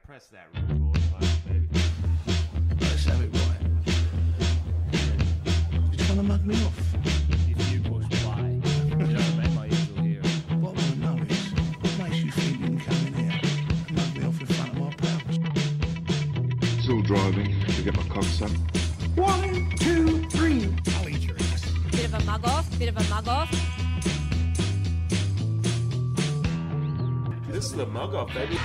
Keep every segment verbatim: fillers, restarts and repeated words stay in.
press that record button, baby. Let's have it right. You're trying to mug me off. If you push play, you know what I mean? My ears will hear it. What I want to know is, what makes you think you can come in here and mug me off in front of my pals? Still driving to get my cocks up. One, two, three. I'll eat your ass. Bit of a mug off, bit of a mug off. This is the mug off, baby.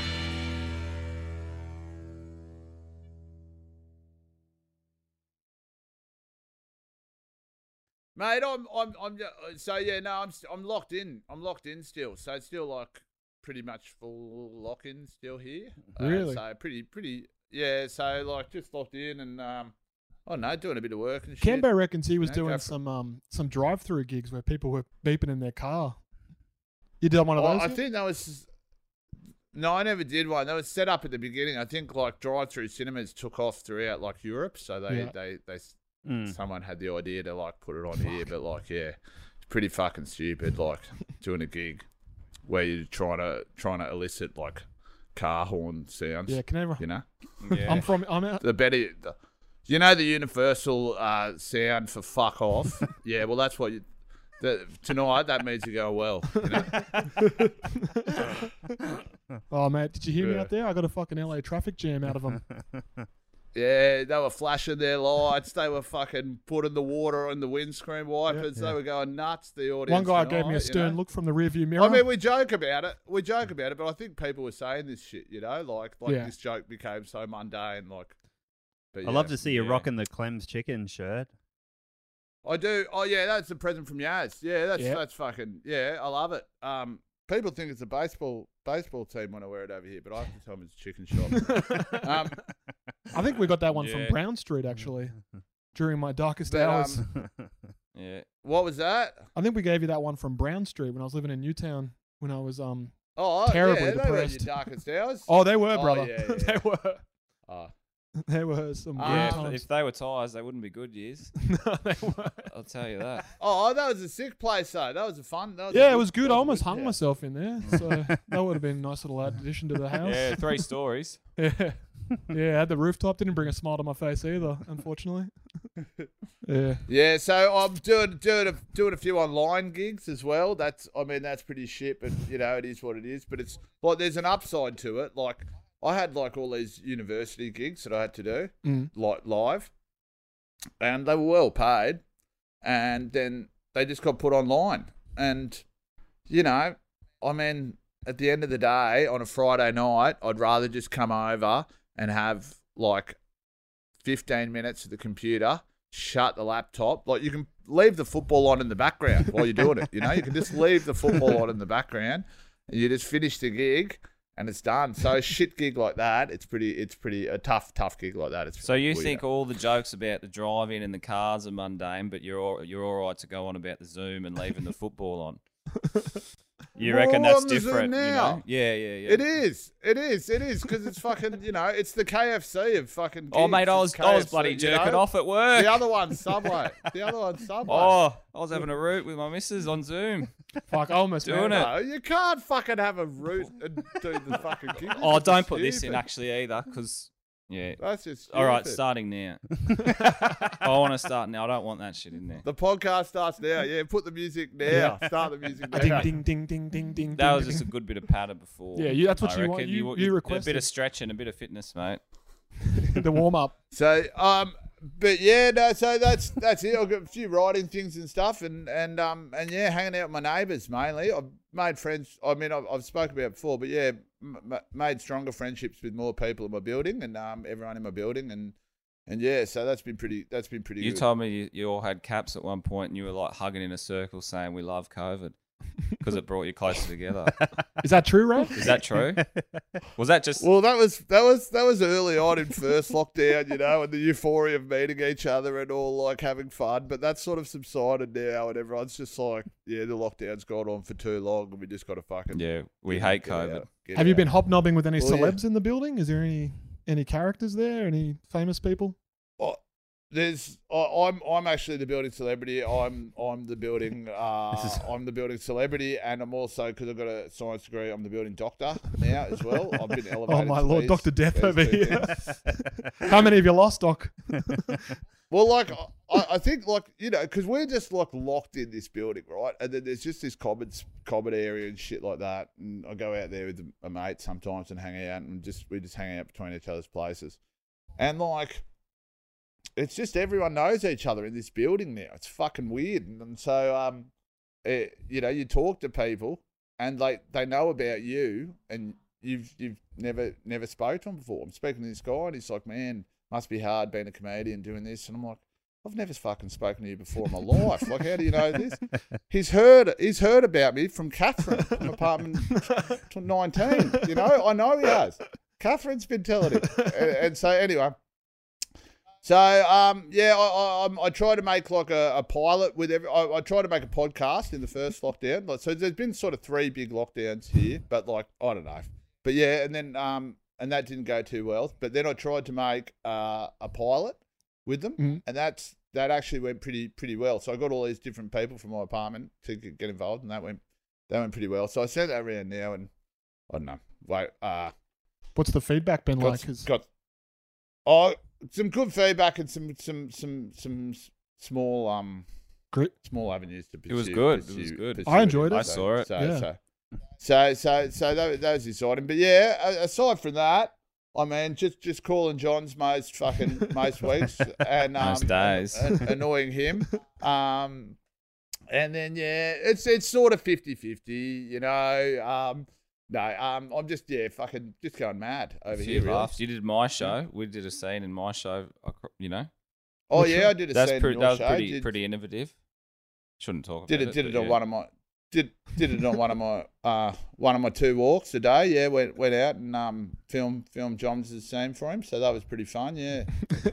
Mate, I'm, I'm, I'm. So yeah, no, I'm, I'm locked in. I'm locked in still. So it's still like pretty much full lock in still here. Really? Uh, so pretty, pretty. Yeah. So like just locked in and um, I don't know, doing a bit of work and shit. Cambo reckons he was You know, go doing for- some um some drive-through gigs where people were beeping in their car. You did one of Oh, those? I yet? think that was. No, I never did one. That was set up at the beginning. I think like drive-through cinemas took off throughout like Europe. So they, Yeah. they, they, Mm. someone had the idea to like put it on here, but like yeah, it's pretty fucking stupid. Like doing a gig where you're trying to trying to elicit like car horn sounds. Yeah, can everyone? You know Yeah. I'm from. I'm out. the better. The, you know the universal uh, sound for fuck off. Yeah, well that's what you. The, tonight that means you go well. You know? Oh mate, did you hear me Yeah. out there? I got a fucking L A traffic jam out of them. Yeah, they were flashing their lights. They were fucking putting the water on the windscreen wipers. Yeah. They were going nuts. The audience. One guy gave me tonight, a stern you know? look from the rearview mirror. I mean, we joke about it. We joke about it, but I think people were saying this shit. You know, like like Yeah. this joke became so mundane. Like, but I love yeah. to see you Yeah. rocking the Clem's chicken shirt. I do. Oh yeah, that's a present from Yaz. Yeah, that's Yeah. that's fucking yeah. I love it. Um, people think it's a baseball baseball team when I wear it over here, but I have to tell them it's a chicken shop. um, I think we got that one Yeah. from Brown Street actually during my darkest But, hours. um, Yeah. what was that? I think we gave you that one from Brown Street when I was living in Newtown when I was um. Oh, Terribly yeah, they were depressed. your darkest hours. Oh, they were, Oh, brother. yeah, yeah. they were. Oh. They were some Ah, grim Yeah, if, times. if they were tyres, they wouldn't be good years. No, they were. I'll tell you that. Oh, that was a sick place, though. That was a fun. That was a Yeah, it was good. that I was a almost good hung house. myself in there, so that would have been a nice little addition to the house. Yeah, three stories. Yeah, yeah. I had the rooftop. Didn't bring a smile to my face either, unfortunately. Yeah, Yeah, so I'm doing doing a, doing a few online gigs as well. That's I mean that's pretty shit, but you know it is what it is. But it's like there's an upside to it. Like I had like all these university gigs that I had to do Mm. like live, and they were well paid, and then they just got put online. And you know, I mean, at the end of the day, on a Friday night, I'd rather just come over and have like fifteen minutes at the computer, shut the laptop. Like you can leave the football on in the background while you're doing it. You know, you can just leave the football on in the background, and you just finish the gig, and it's done. So a shit gig like that, it's pretty, it's pretty a tough, tough gig like that. It's So you well, think yeah. all the jokes about the driving and the cars are mundane, but you're all, you're all right to go on about the Zoom and leaving the football on? You We're reckon all that's on the Zoom different? You now. know? Yeah, yeah, yeah. It is, it is, it is, because it's fucking, you know, it's the K F C of fucking. Oh, gigs. mate, I It's was I was K F C, bloody you jerking know? off at work. The other one's Subway. The other one's Subway. Oh, I was having a root with my missus on Zoom. fuck, I almost Doing made it. No, you can't fucking have a root and do the fucking gig. Oh, That's don't put this in stupid. actually either, because yeah. That's just All right, stupid. starting now. I want to start now. I don't want that shit in there. The podcast starts now. Yeah, put the music now. Start the music now. ding, ding, ding, ding, ding, ding. That ding, was just a ding. good bit of patter before. Yeah, you- that's what I you want. reckon. You- wa- you a bit requested. of stretch and a bit of fitness, mate. the warm up. So, um, but yeah, no. So that's that's it. I've got a few writing things and stuff, and and um and yeah, hanging out with my neighbours mainly. I've made friends. I mean, I've, I've spoken about it before, but yeah, m- m- made stronger friendships with more people in my building, and um everyone in my building, and and yeah, so that's been pretty. That's been pretty. You good. told me you, you all had caps at one point, and you were like hugging in a circle, saying "We love COVID" because it brought you closer together. Is that true, Ray? Is that true? Was that just? Well, that was that was that was early on in first lockdown, you know, and the euphoria of meeting each other and all like having fun. But that's sort of subsided now, and everyone's just like, yeah, the lockdown's gone on for too long, and we just got to fucking Yeah, we get- hate get COVID. out, get Have you out. been hobnobbing with any Well, yeah. celebs in the building? Is there any any characters there? Any famous people? There's, I, I'm, I'm actually the building celebrity. I'm, I'm the building, uh, This is- I'm the building celebrity, and I'm also because I've got a science degree. I'm the building doctor now as well. I've been elevated. Oh my to lord, these- Doctor Death these over two here. things. How many have you lost, Doc? Well, like I, I think, like you know, because we're just like locked in this building, right? And then there's just this common common area and shit like that. And I go out there with a mate sometimes and hang out, and just we just hang out between each other's places, and like. It's just everyone knows each other in this building now. It's fucking weird. And, and so, um, it, you know, you talk to people and like they know about you and you've you've never never spoke to them before. I'm speaking to this guy and he's like, man, must be hard being a comedian doing this. And I'm like, I've never fucking spoken to you before in my life. Like, how do you know this? He's heard he's heard about me from Catherine from apartment nineteen. You know, I know he has. Catherine's been telling him. And, and so anyway. So um yeah, I, I I try to make like a, a pilot with every. I, I try to make a podcast in the first lockdown. Like, so there's been sort of three big lockdowns here, but like I don't know. But yeah, and then um and that didn't go too well. But then I tried to make uh, a pilot with them, Mhm. and that's that actually went pretty pretty well. So I got all these different people from my apartment to get get involved, and that went that went pretty well. So I sent that around now, and I don't know. Wait, uh, What's the feedback been got, like? 'Cause- got oh. Some good feedback and some some some some s- small um Great. small avenues to pursue. was good. It pursue- was good. pursue I enjoyed it. I saw it. So, Yeah. so so so so that, that was exciting. But yeah, a- aside from that, I mean, just just calling John's most fucking most weeks and um, Most days. and- and annoying him. Um, and then yeah, it's it's sort of fifty-fifty, you know. Um, no, um, I'm just yeah, fucking just going mad over A few here. Really. laughs. You did my show. We did a scene in my show. acro- You know, Oh Which yeah, one? I did a that's scene pretty. in That your was show. pretty Did- pretty innovative. Shouldn't talk about Did it? it. Did it but on yeah. one of my did did it on one of my uh one of my two walks a day. Yeah, went went out and um filmed filmed John's scene for him. So that was pretty fun. Yeah.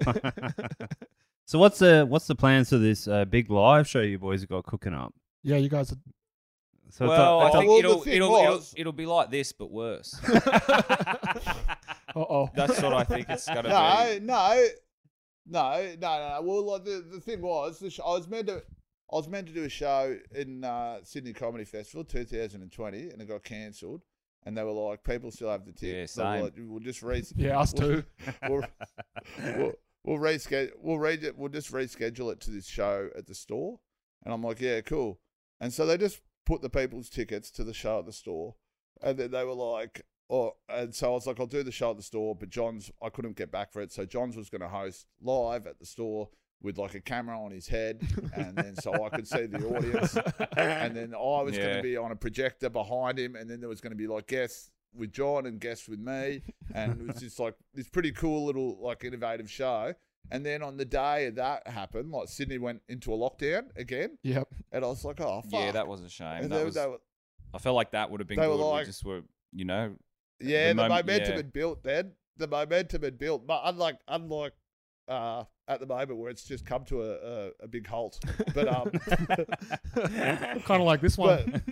So what's the what's the plans for this uh, big live show you boys have got cooking up? yeah, you guys are. So Well, it's I a, think well, the it'll thing it'll, was- it'll it'll be like this, but worse. Uh oh. That's what I think it's gonna No, be. no, no, no, no. Well, like the, the thing was, the sh- I was meant to I was meant to do a show in uh, Sydney Comedy Festival two thousand twenty, and it got cancelled. And they were like, people still have the tickets. Yeah, They were same. like, we'll just re- Yeah, us too. we'll, we'll, we'll reschedule. We'll re- We'll just reschedule it to this show at the store. And I'm like, yeah, cool. And so they just put the people's tickets to the show at the store, and then they were like, oh, and so I was like, I'll do the show at the store, but John's, I couldn't get back for it, so John's was going to host live at the store with like a camera on his head, and then so I could see the audience, and then I was going Yeah. to be on a projector behind him, and then there was going to be like guests with John and guests with me, and it was just like this pretty cool little like innovative show. And then on the day that happened, like Sydney went into a lockdown again, Yep. and I was like, oh fuck. Yeah, that was a shame. And That they, was, they were, I felt like that would have been they were good. like- we just were, you know, yeah, the the, mom- momentum yeah. had built then. The momentum had built, but unlike unlike uh, at the moment where it's just come to a, a, a big halt. But um, Kind of like this one.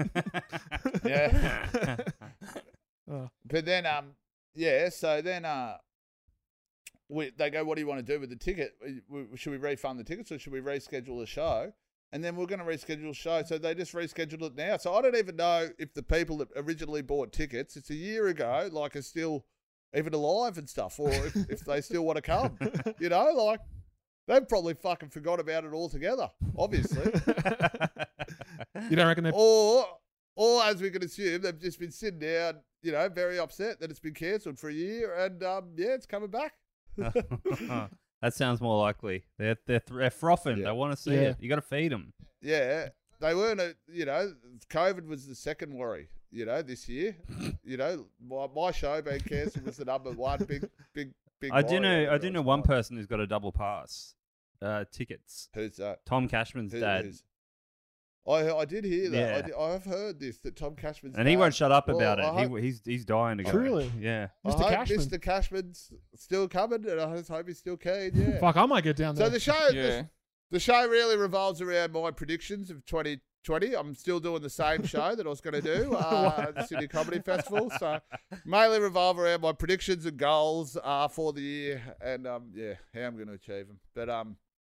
yeah. Oh. But then um, yeah. So then uh, we they go, what do you want to do with the ticket? We- we- Should we refund the tickets or should we reschedule the show? And then we're going to reschedule the show. So they just rescheduled it now. So I don't even know if the people that originally bought tickets, it's a year ago, like are still even alive and stuff, or if, if they still want to come. You know, like they've probably fucking forgot about it altogether, obviously. You don't reckon they? or, or as we can assume, they've just been sitting down, you know, very upset that it's been cancelled for a year, and um, yeah, it's coming back. that sounds more likely. They're they're, they're frothing. Yeah. They want to see Yeah. it. You got to feed them. Yeah, they weren't. A, you know, COVID was the second worry. You know, this year, you know, my, my show being cancelled was the number one big, big, big. I do worry know. I over do it. know one person who's got a double pass. Uh, tickets. Who's that? Tom Cashman's Who- dad, who's- I I did hear that. I, Yeah. did, I have heard this that Tom Cashman's and he dad- won't shut up Well, about I it. hope- He, he's he's dying to go. Truly? Yeah. I Mister hope Cashman. Mister Cashman's still coming, and I just hope he's still keen. Yeah. Fuck, I might get down there. So the show, yeah. the, the show really revolves around my predictions of twenty twenty. I'm still doing the same show that I was going to do uh, at the Sydney Comedy Festival. So mainly revolve around my predictions and goals uh, for the year, and um, yeah, how I'm going to achieve them. But um,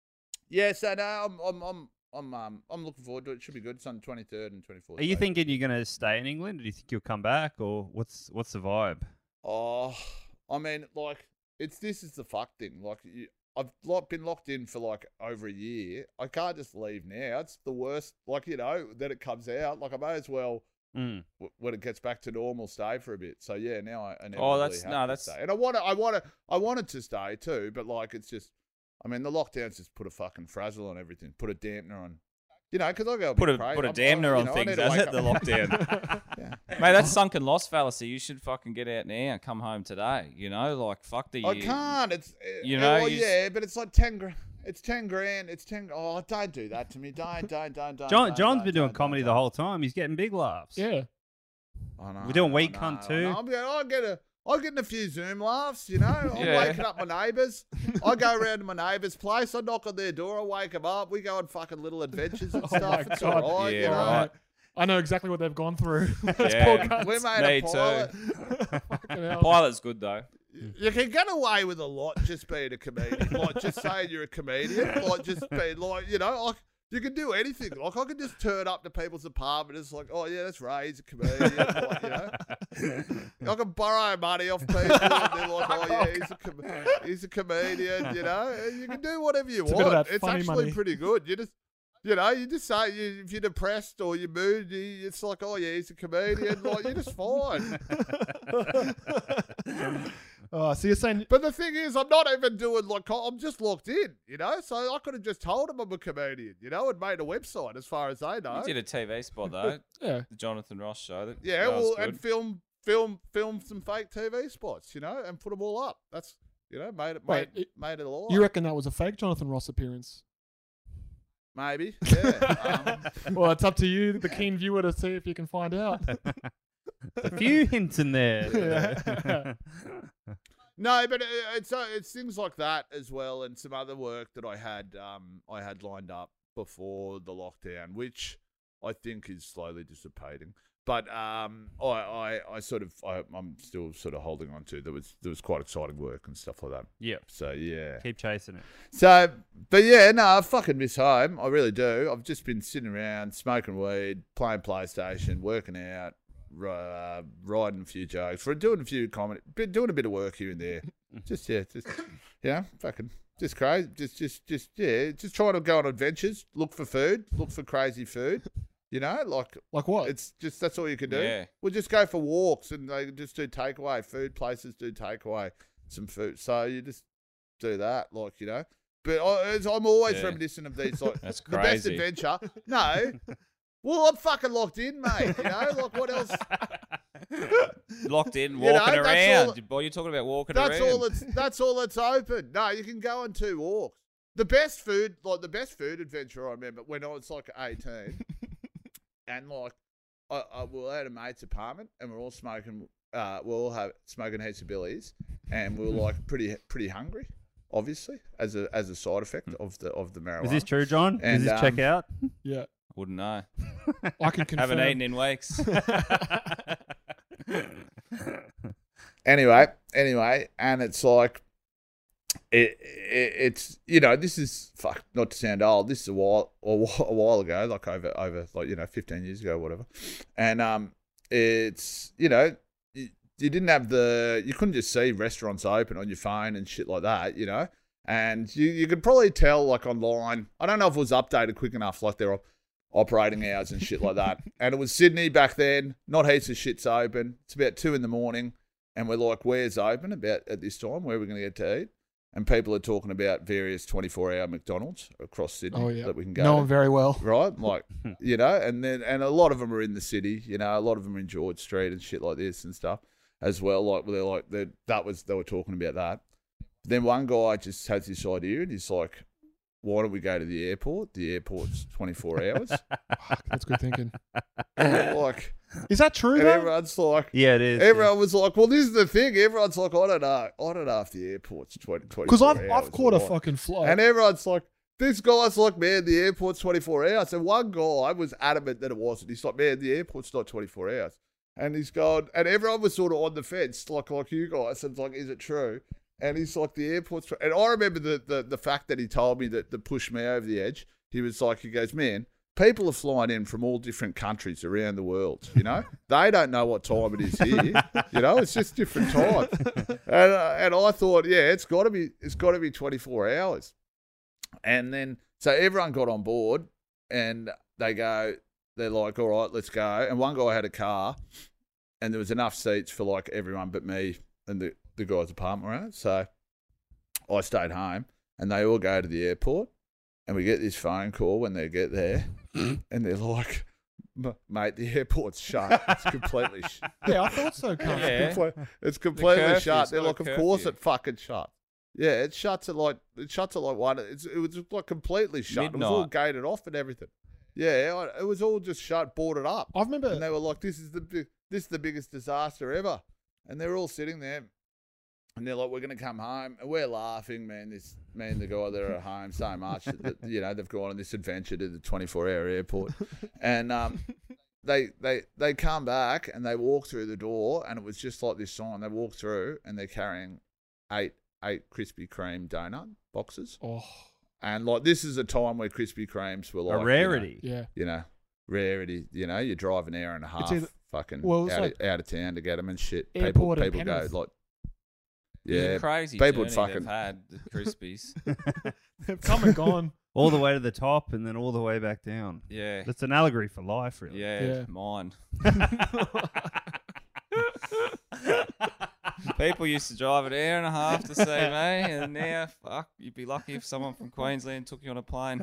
Yeah, so no, I'm I'm I'm I'm um I'm looking forward to it. It should be good. It's on the twenty-third and twenty-fourth. Are you thinking you're going to stay in England? Or do you think you'll come back, or what's what's the vibe? Oh, I mean, like it's this is the fuck thing. Like you, I've like, been locked in for like over a year. I can't just leave now. It's the worst. Like you know that it comes out. Like I may as well Mm. w- when it gets back to normal stay for a bit. So yeah, now I, I never Oh, really that's- have no, to that's- stay. And I want to, I want to, I wanted to stay too, but like it's just, I mean, the lockdowns just put a fucking frazzle on everything, put a dampener on, you know, because I go Put bit a crazy. put a I'm- dampener I- you on know, I things, need to does wake it? The up- lockdown. Yeah. Mate, that's sunken loss fallacy. You should fucking get out now and come home today. You know, like fuck the. I can't. It's You uh, know, well, you yeah, but it's like ten grand. It's ten grand. It's ten. Oh, don't do that to me. Don't, don't, don't, don't. John don't, John's don't, been doing don't, comedy don't, the whole time. He's getting big laughs. Yeah. I know, We're doing I Week know, Hunt I too. know. I'm getting, I get a, I'm getting a few Zoom laughs, you know. I'm Yeah. waking up my neighbours. I go around to my neighbour's place. I knock on their door. I wake them up. We go on fucking little adventures and Oh stuff. my It's God. all right, Yeah, you know. right. I know exactly what they've gone through. Those Yeah. poor cunts. We made Me a pilot. Fucking hell. Pilot's good though. You can get away with a lot just being a comedian. Like just saying you're a comedian. Like just being like, you know, like you can do anything. Like I can just turn up to people's apartment. It's like, oh yeah, that's Ray. He's a comedian. Like, you know, I can borrow money off people. And they're like, oh yeah, he's a com- he's a comedian. You know, and you can do whatever you It's a bit of want. that It's funny actually money. pretty good. You just. You know, you just say you, if you're depressed or you're moody, it's like, oh yeah, he's a comedian. Like you're just fine. Oh, so you're saying But the thing is, I'm not even doing like I'm just locked in, you know. So I could have just told him I'm a comedian, you know, and made a website as far as they know. You did a T V spot though, yeah. the Jonathan Ross show. That, Yeah, that was well, good. and film, film, film some fake T V spots, you know, and put them all up. That's you know, made it, Wait, made, it- made it all. You reckon that was a fake Jonathan Ross appearance? Maybe, yeah. um, Well, it's up to you, the keen viewer, to see if you can find out. A few hints in there. Yeah. No, but it, it's uh, it's things like that as well, and some other work that I had um I had lined up before the lockdown, which I think is slowly dissipating. But um, I, I, I sort of I, I'm still sort of holding on to. There was there was quite exciting work and stuff like that. Yep. So yeah. Keep chasing it. So, but yeah, no, I fucking miss home. I really do. I've just been sitting around, smoking weed, playing PlayStation, working out, uh, writing a few jokes, for doing a few comedy, been doing a bit of work here and there. Just yeah, just you know, fucking just crazy. Just just just yeah, just trying to go on adventures, look for food, look for crazy food. You know, like Like what? it's just that's all you can do. Yeah. We'll just go for walks and they just do takeaway. Food places do takeaway some food, so you just do that, like you know. But I, it's- I'm always Yeah. reminiscent of these, like That's the best crazy. adventure. No, well, I'm fucking locked in, mate. You know, like what else? Locked in, You know, walking that's around. all- Boy, you're talking about walking That's around. all that's that's all that's open. No, you can go on two walks. The best food, like the best food adventure I remember when I was like eighteen, and like I, I we were at a mate's apartment and we're all smoking. Uh, we all have smoking heaps of billies, and we were like pretty pretty hungry, obviously as a as a side effect of the of the marijuana. Is this true, John? And, Does this check um, out? Yeah. Wouldn't know. I can confirm. Haven't eaten in weeks. Anyway, anyway, and it's like, it, it it's you know this is fuck not to sound old. This is a while a while, a while ago, like over over like you know fifteen years ago, or whatever. And um, it's you know you, you didn't have the you couldn't just see restaurants open on your phone and shit like that, you know. And you you could probably tell like online. I don't know if it was updated quick enough, like their op- operating hours and shit like that. And it was Sydney back then. Not heaps of shit's open. It's about two in the morning. And we're like, where's open about at this time? Where are we going to get to eat? And people are talking about various twenty-four hour McDonald's across Sydney Oh, yeah. that we can go Know to. him very well. Right? Like, you know, and then, and a lot of them are in the city, you know, a lot of them are in George Street and shit like this and stuff as well. Like, they're like, they're, that was, they were talking about that. Then one guy just has this idea and he's like, why don't we go to the airport? The airport's twenty-four hours. Fuck, that's good thinking. Like, Is that true, and though? everyone's like, Yeah, it is. everyone was like, well, this is the thing. Everyone's like, I don't know. I don't know if the airport's twenty, Because twenty-four I've, hours I've caught or a what. fucking flight. And everyone's like, this guy's like, man, the airport's twenty-four hours. And one guy was adamant that it wasn't. He's like, man, the airport's not twenty-four hours. And he's gone, and everyone was sort of on the fence, like like you guys. And it's like, is it true? And he's like, the airport's... And I remember the, the, the fact that he told me that, that pushed me over the edge. He was like, he goes, man, people are flying in from all different countries around the world, you know? They don't know what time it is here, you know? It's just different time. And, uh, and I thought, yeah, it's got to be it's got to be twenty-four hours. And then, so everyone got on board and they go, they're like, all right, let's go. And one guy had a car and there was enough seats for like everyone but me and the, the guy's apartment around. So I stayed home and they all go to the airport and we get this phone call when they get there and they're like, mate, the airport's shut. It's completely shut. Yeah, I thought so. Cunt. Yeah. Comple- It's completely curfew's shut. They're got a like, of course curfew. it fucking shut. Yeah, it shuts at like it shuts at like one. It's it was like completely shut. It was all Midnight. gated off and everything. Yeah, I- it was all just shut, boarded up. I remember. And they were like, "This is the bi- this is the biggest disaster ever." And they're all sitting there, and they're like, "We're gonna come home," and we're laughing, man. This man, the guy that are at home so much that you know they've gone on this adventure to the twenty-four hour airport, and um. They, they they come back and they walk through the door and it was just like this sign. They walk through and they're carrying eight eight Krispy Kreme donut boxes. Oh, And like this is a time where Krispy Kremes were like A rarity. yeah. You know, you know, rarity. You know, you drive an hour and a half either- fucking well, it's out, like of, out of town to get them and shit. People airport and people go Penrith. like, It's a yeah, crazy people would journey fucking- they've had, the Crispies. They've come and gone. All the way to the top and then all the way back down. Yeah. That's an allegory for life, really. Yeah, Yeah. mine. People used to drive an hour and a half to see me, and now, fuck, you'd be lucky if someone from Queensland took you on a plane.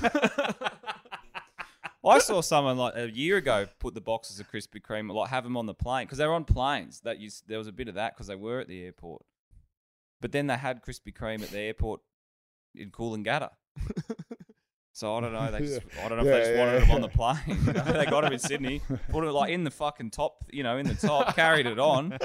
I saw someone like a year ago put the boxes of Krispy Kreme, like have them on the plane because they were on planes. That used, there was a bit of that because they were at the airport, but then they had Krispy Kreme at the airport in Coolangatta. So I don't know. They just, I don't know Yeah, if they just yeah, wanted them yeah. on the plane. You know? They got them in Sydney, put it like in the fucking top, you know, in the top, carried it on,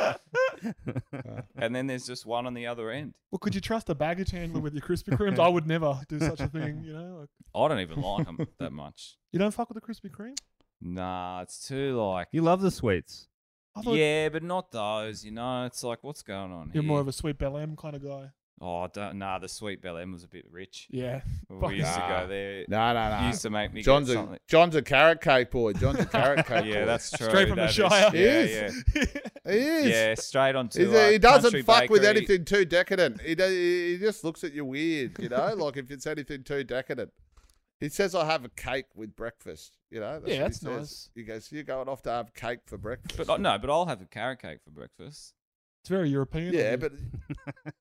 and then there's just one on the other end. Well, could you trust a baggage handler with your Krispy Kremes? I would never do such a thing. You know, like, I don't even like them that much. you don't fuck with the Krispy Kreme. Nah, it's too like. You love the sweets. I thought Yeah, but not those. You know, it's like what's going on you're here? more of a sweet Bel M kind of guy. Oh, don't, nah, the sweet Bel M was a bit rich. Yeah. We used to Nah. go there. no, no, no. Used to make me John's get a something. John's a carrot cake boy. John's a carrot cake boy. Yeah, that's true. Straight from the that is- Shire. He Yeah, is. yeah. He is. Yeah, straight on to He's uh, a, he doesn't Country fuck with Bakery. anything too decadent. He does, he he just looks at you weird, you know, like if it's anything too decadent. He says, "I have a cake with breakfast." You know, Yeah, what that's he says. nice. He goes, "You're going off to have cake for breakfast." But uh, no, but I'll have a carrot cake for breakfast. It's very European. yeah, of you. but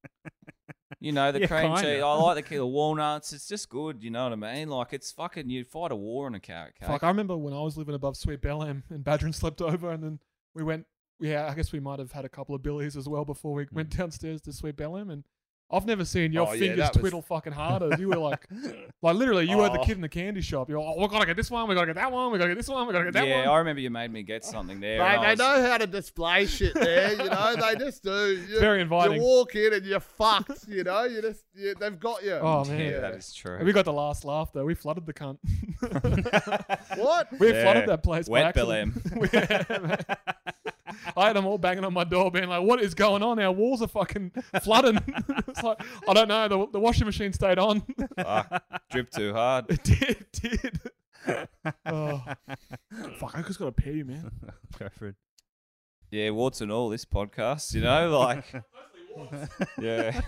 You know, the Yeah, cream kinda. cheese. I like the, the walnuts. It's just good. You know what I mean? Like it's fucking. You'd fight a war on a carrot cake. Fuck, I remember when I was living above Sweet Bel M and Badgerin slept over, and then we went. Yeah, I guess we might have had a couple of billies as well before we went downstairs to Sweet Bel M, and I've never seen your Oh, yeah, fingers that was- twiddle fucking harder. You were like, like literally, you were the Oh. kid in the candy shop. You're like, oh, we gotta get this one, we gotta get that one, we gotta get this one, we gotta get that yeah, one. I remember you made me get something there. and Mate, I they was- know how to display shit there, you know. They just do. You, Very inviting. You walk in and you're fucked, you know. You just, you, they've got you. Oh, man. Yeah, that is true. And we got the last laugh though. We flooded the cunt. What? we Yeah. flooded that place. by Wet Bel accident. Yeah, man. I had them all banging on my door, being like, "What is going on? Our walls are fucking flooding." It's like, I don't know. The, the washing machine stayed on. Fuck, drip too hard. It did. It did. Oh. Fuck! I just got to pee, man. Go for it. Yeah, warts and all. This podcast, you know, like. Yeah.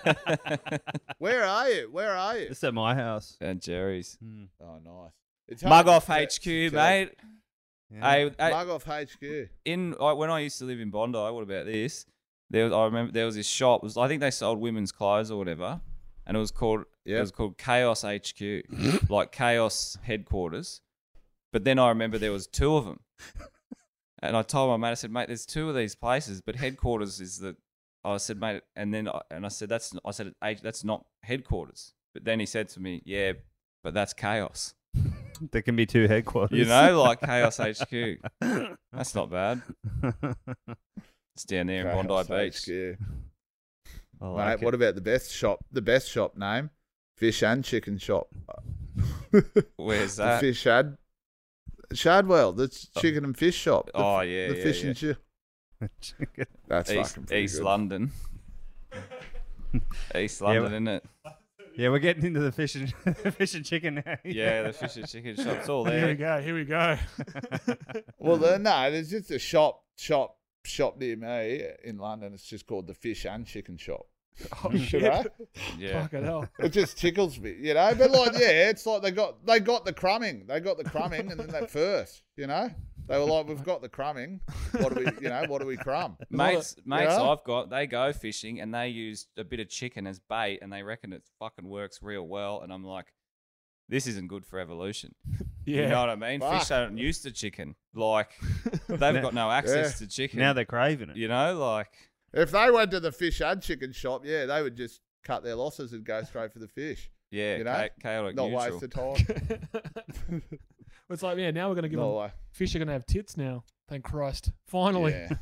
Where are you? Where are you? It's at my house. And Jerry's. Hmm. Oh, nice. It's Mug hard off to- H Q, to- mate. Yeah. Hey, hey, Mug off H Q. in I, when I used to live in Bondi, what about this? There, was, I remember there was this shop. It was I think they sold women's clothes or whatever, and it was called it Yep. was called Chaos H Q, like Chaos headquarters. But then I remember there was two of them, and I told my mate, I said, "Mate, there's two of these places, but headquarters is the." I said, "Mate," and then I, and I said, "That's," I said, "H- "That's not headquarters." But then he said to me, "Yeah, but that's Chaos." There can be two headquarters. You know, like Chaos H Q. That's not bad. It's down there in Bondi Chaos Beach. H Q. I Mate, like what it. about the best shop? The best shop name? Fish and Chicken Shop. Where's The that? fish shad. Shadwell, the chicken and fish shop. The, Oh, f- yeah, The yeah, fish yeah. and chip. That's East, fucking pretty East good. London. East Yeah, London, but- isn't it? Yeah, we're getting into the fish and fish and chicken now. Yeah, the fish and chicken shop's all Here we there. go. Here we go. Well, there, no, there's just a shop, shop, shop near me in London. It's just called the Fish and Chicken Shop. Oh You shit! know? Yeah. Fucking hell. It just tickles me, you know. But like, yeah, it's like they got they got the crumbing, they got the crumbing, and then that first, you know, they were like, we've got the crumbing. What do we, you know, what do we crumb? Mates, mates, Yeah. I've got. They go fishing and they use a bit of chicken as bait, and they reckon it fucking works real well. And I'm like, this isn't good for evolution. Yeah. You know what I mean? Fuck. Fish aren't used to chicken. Like they've got no access to chicken. Now they're craving it. you know, like If they went to the Fish and Chicken Shop, yeah, they would just cut their losses and go straight for the fish. yeah, You know? cha- chaotic Not neutral. waste of time. It's like, yeah, now we're going to give No them, way. fish are going to have tits now. Thank Christ. Finally. Yeah.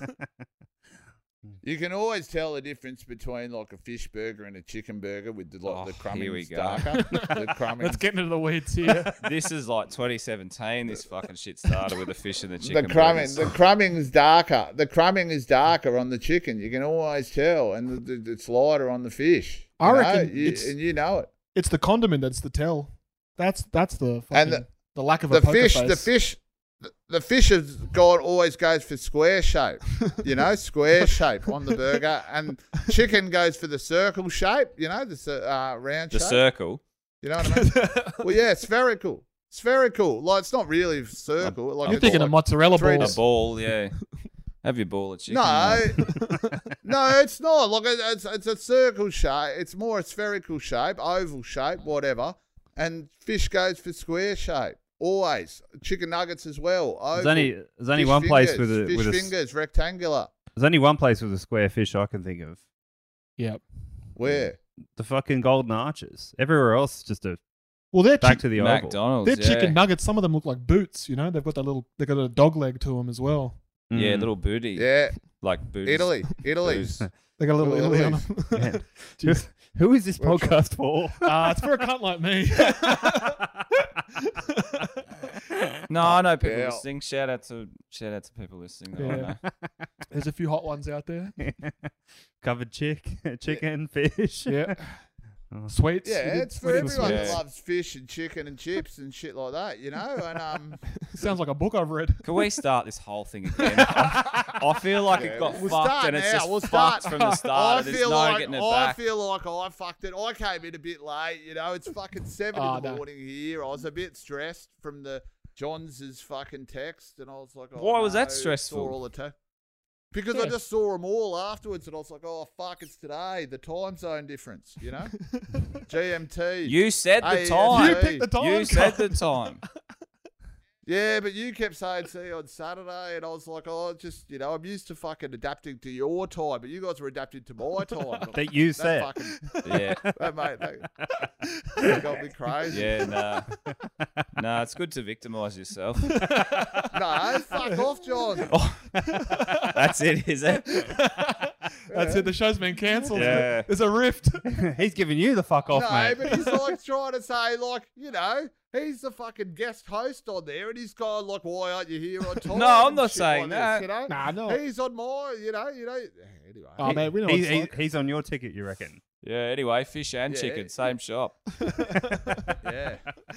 You can always tell the difference between like a fish burger and a chicken burger with the, like, the Oh, here we crumbings go. darker. the crumbings. Let's get into the weeds here. This is like twenty seventeen. This fucking shit started with the fish and the the chicken. crumbing, burgers. the crumbing is darker. The crumbing is darker on the chicken. You can always tell, and the, the, it's lighter on the fish. I you know? reckon You- it's- and you know it. It's the condiment that's the tell. That's that's the fucking, And the, the- lack of The a poker fish, face. the fish, the, the fish has got always goes for square shape. You know, square shape on the burger, and chicken goes for the circle shape. You know, the cir- uh, round the shape. circle. You know what I mean? Well, yeah, spherical. Spherical. Like, it's not really circle. Like, You're it's thinking like of mozzarella three A balls. ball, yeah. Have your ball of chicken. No, mate. no, it's not. Look, it- it's it's a circle shape. It's more a spherical shape, oval shape, whatever. And fish goes for square shape. Always. Chicken nuggets as well. Oval. There's only there's only Fish one place fingers, with a fish with a s- fingers, rectangular. there's only one place with a square fish I can think of. Yep. Where? The fucking Golden Arches. Everywhere else, just a Well, they're back chick- to the oval. McDonald's. they're yeah. chicken nuggets. Some of them look like boots. You know, they've got that little. They've got a dog leg to them as well. Yeah, Mm. little booty. Yeah, Like booties. Italy. Italy's. Booze. They got a little Little Italy on Italy's. them. Yeah. Who is this Well, podcast for? uh, it's for a cunt like me. No, I know people Yeah. listening. Shout out to shout out to people listening. That I Yeah. know. There's a few hot ones out there. Covered chick, chicken, fish. Yeah. Oh. Sweets. Yeah, we did- it's we for did the everyone sweets. that Yeah. loves fish and chicken and chips and shit like that, you know? And um sweets. Sounds like a book I've read. Can we start this whole thing again? I, I feel like Yeah, it got we'll fucked start and it's now, just we'll fucked start. from the I start. There's feel no like getting it I back. feel like I fucked it. I came in a bit late, you know. It's fucking seven Oh, in the no. morning here. I was a bit stressed from the Johns' fucking text, and I was like, oh, Why was that no, stressful? Saw all the te- because I Yeah. just saw them all afterwards, and I was like, oh fuck, it's today. The time zone difference, you know. G M T. You said the Hey, time. You picked the time. You said the cunt. time. Yeah, but you kept saying, see, on Saturday, and I was like, oh, just, you know, I'm used to fucking adapting to your time, but you guys were adapting to my time. That you That said. fucking, Yeah. that, mate, that, that got me crazy. Yeah, nah. Nah, it's good to victimise yourself. No, fuck off, John. Oh, that's it, is it? That's it. The show's been cancelled. Yeah. There's a rift. He's giving you the fuck off, no, mate. but he's like trying to say, like, you know, he's the fucking guest host on there, and he's going like, why aren't you here on time? No, I'm and not shit saying like this, that. you know? Nah, no. He's on my, you know, you know. Anyway. Oh, man, we know He- what he- it's like. he's on your ticket, you reckon? Yeah, anyway, fish and Yeah. chicken, same shop. Yeah.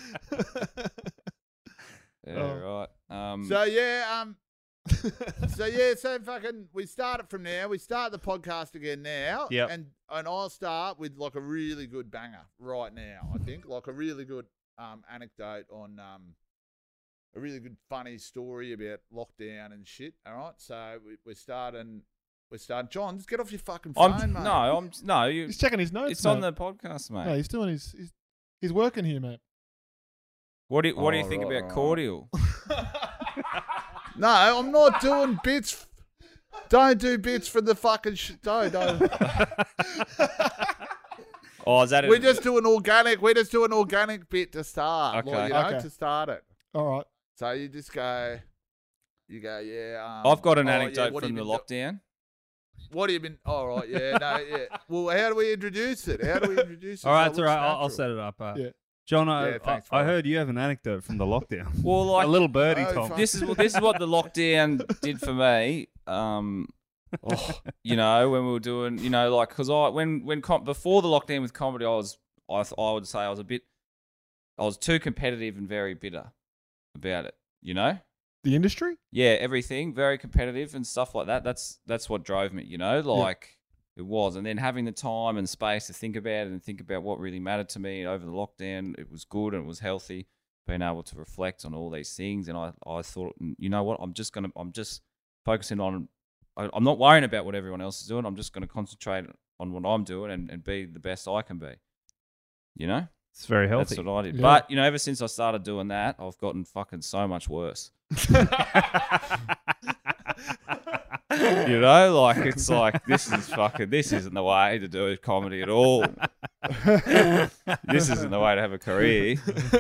Yeah, Oh. right. Um, So yeah, um, so yeah, so fucking, we start it from now. We start the podcast again now. Yep. And and I'll start with like a really good banger right now. I think like a really good um anecdote on um a really good funny story about lockdown and shit. All right, so we, we're starting. We're starting. John, just get off your fucking phone, I'm, mate. no, I'm no. You, He's checking his notes. it's on mate. the podcast, mate. No, he's doing his. He's, he's working here, mate. What do you, What do you Oh, think right, about right. cordial? No, I'm not doing bits. Don't do bits for the fucking shit. Don't, don't. Oh, is that? We're a, just doing organic. We're just doing organic bit to start. Okay. Like, you know, Okay. to start it. All right. So you just go. You go, yeah. Um, I've got an oh, yeah, anecdote what have from you the been lockdown. do- What have you been? All right, yeah, no, yeah. Well, how do we introduce it? How do we introduce it? All right, so it's it all right. looks I'll, I'll natural? set it up. Uh, Yeah. John, I, Yeah, thanks, I, I brother. heard you have an anecdote from the lockdown. Well, like a little birdie Oh, told me. fuck. this is what this is what the lockdown did for me. Um, Oh, You know, when we were doing, you know, like because I when when com- before the lockdown with comedy, I was I th- I would say I was a bit, I was too competitive and very bitter about it. You know. The industry? Yeah, everything very competitive and stuff like that. That's that's what drove me, you know, like it was. And then having the time and space to think about it and think about what really mattered to me over the lockdown, it was good and it was healthy. Being able to reflect on all these things, and I, I thought, you know what, I'm just gonna, I'm just focusing on, I, I'm not worrying about what everyone else is doing. I'm just gonna concentrate on what I'm doing and, and be the best I can be. You know. It's very healthy. That's what I did. Yeah. But, you know, ever since I started doing that, I've gotten fucking so much worse. You know, like, it's like, this is fucking, this isn't the way to do comedy at all. This isn't the way to have a career.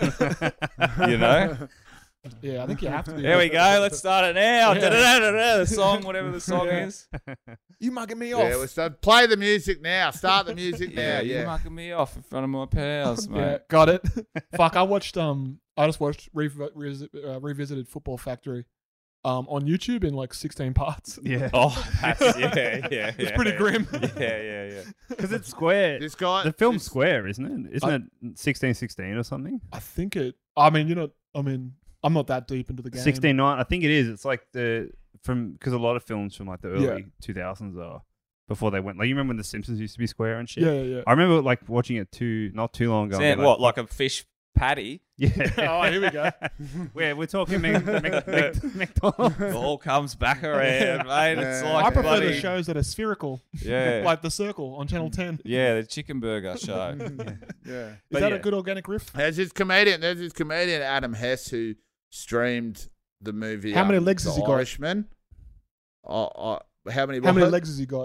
You know? Yeah, I think you have to be. There we go. Let's start it now. Da-da-da-da-da, the song, whatever the song Yeah. is. You mugging me off. yeah, we'll start, play the music now. Start the music now. Yeah, Yeah, you're mucking me off in front of my pals, Yeah, mate. got it. Fuck, I watched. Um, I just watched rev- res- uh, revisited Football Factory, um, on YouTube in like sixteen parts. Yeah. Oh, that's, yeah, yeah, yeah. It's pretty grim. Yeah, yeah, yeah. Because it's square. This guy. The film's this- square, isn't it? Isn't I- it sixteen sixteen or something? I think it. I mean, you know, I mean, I'm not that deep into the game. sixteen nine. I think it is. It's like the from because a lot of films from like the early Yeah. two thousands are before they went. Like you remember when The Simpsons used to be square and shit. Yeah, yeah, yeah. I remember like watching it too not too long ago. and Sound, be what, like a fish patty? Yeah. Oh, here we go. Where we're talking Mc, Mc, Mc, McDonald's. It all comes back around, mate. It's Yeah. like I prefer the bloody- shows that are spherical, Yeah. like The Circle on Channel ten. Yeah, the chicken burger show. Yeah. Is But that yeah. a good organic riff? There's this comedian. There's this comedian Adam Hess who streamed the movie. How many um, legs The has he got? Irishman. Oh, oh, how many? How many what? legs has he got?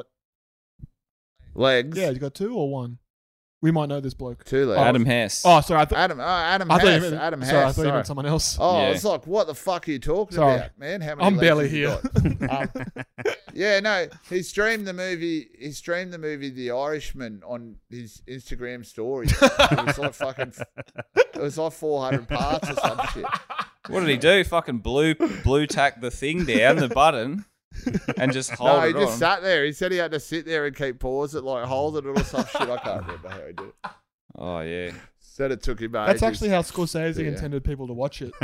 Legs. Yeah, he's got two or one. We might know this bloke. Two legs. Adam Hess. Oh, sorry. I, th- Adam. Oh, Adam I thought you Hess. meant, Adam sorry, I Hess. thought you sorry. meant someone else. Oh, Yeah. it's like, what the fuck are you talking Sorry. about, man? How many I'm legs barely has he here. got? Um, yeah, no, he streamed the movie. He streamed the movie The Irishman on his Instagram story. It was like fucking. It was like four hundred parts or some shit. What did he do? Fucking blue blue tack the thing down, the button, and just hold No, it he just on. sat there. He said he had to sit there and keep pause it, like hold it or some shit. I can't remember how he did it. Oh, yeah. Said it took him ages. That's actually how Scorsese Yeah. intended people to watch it.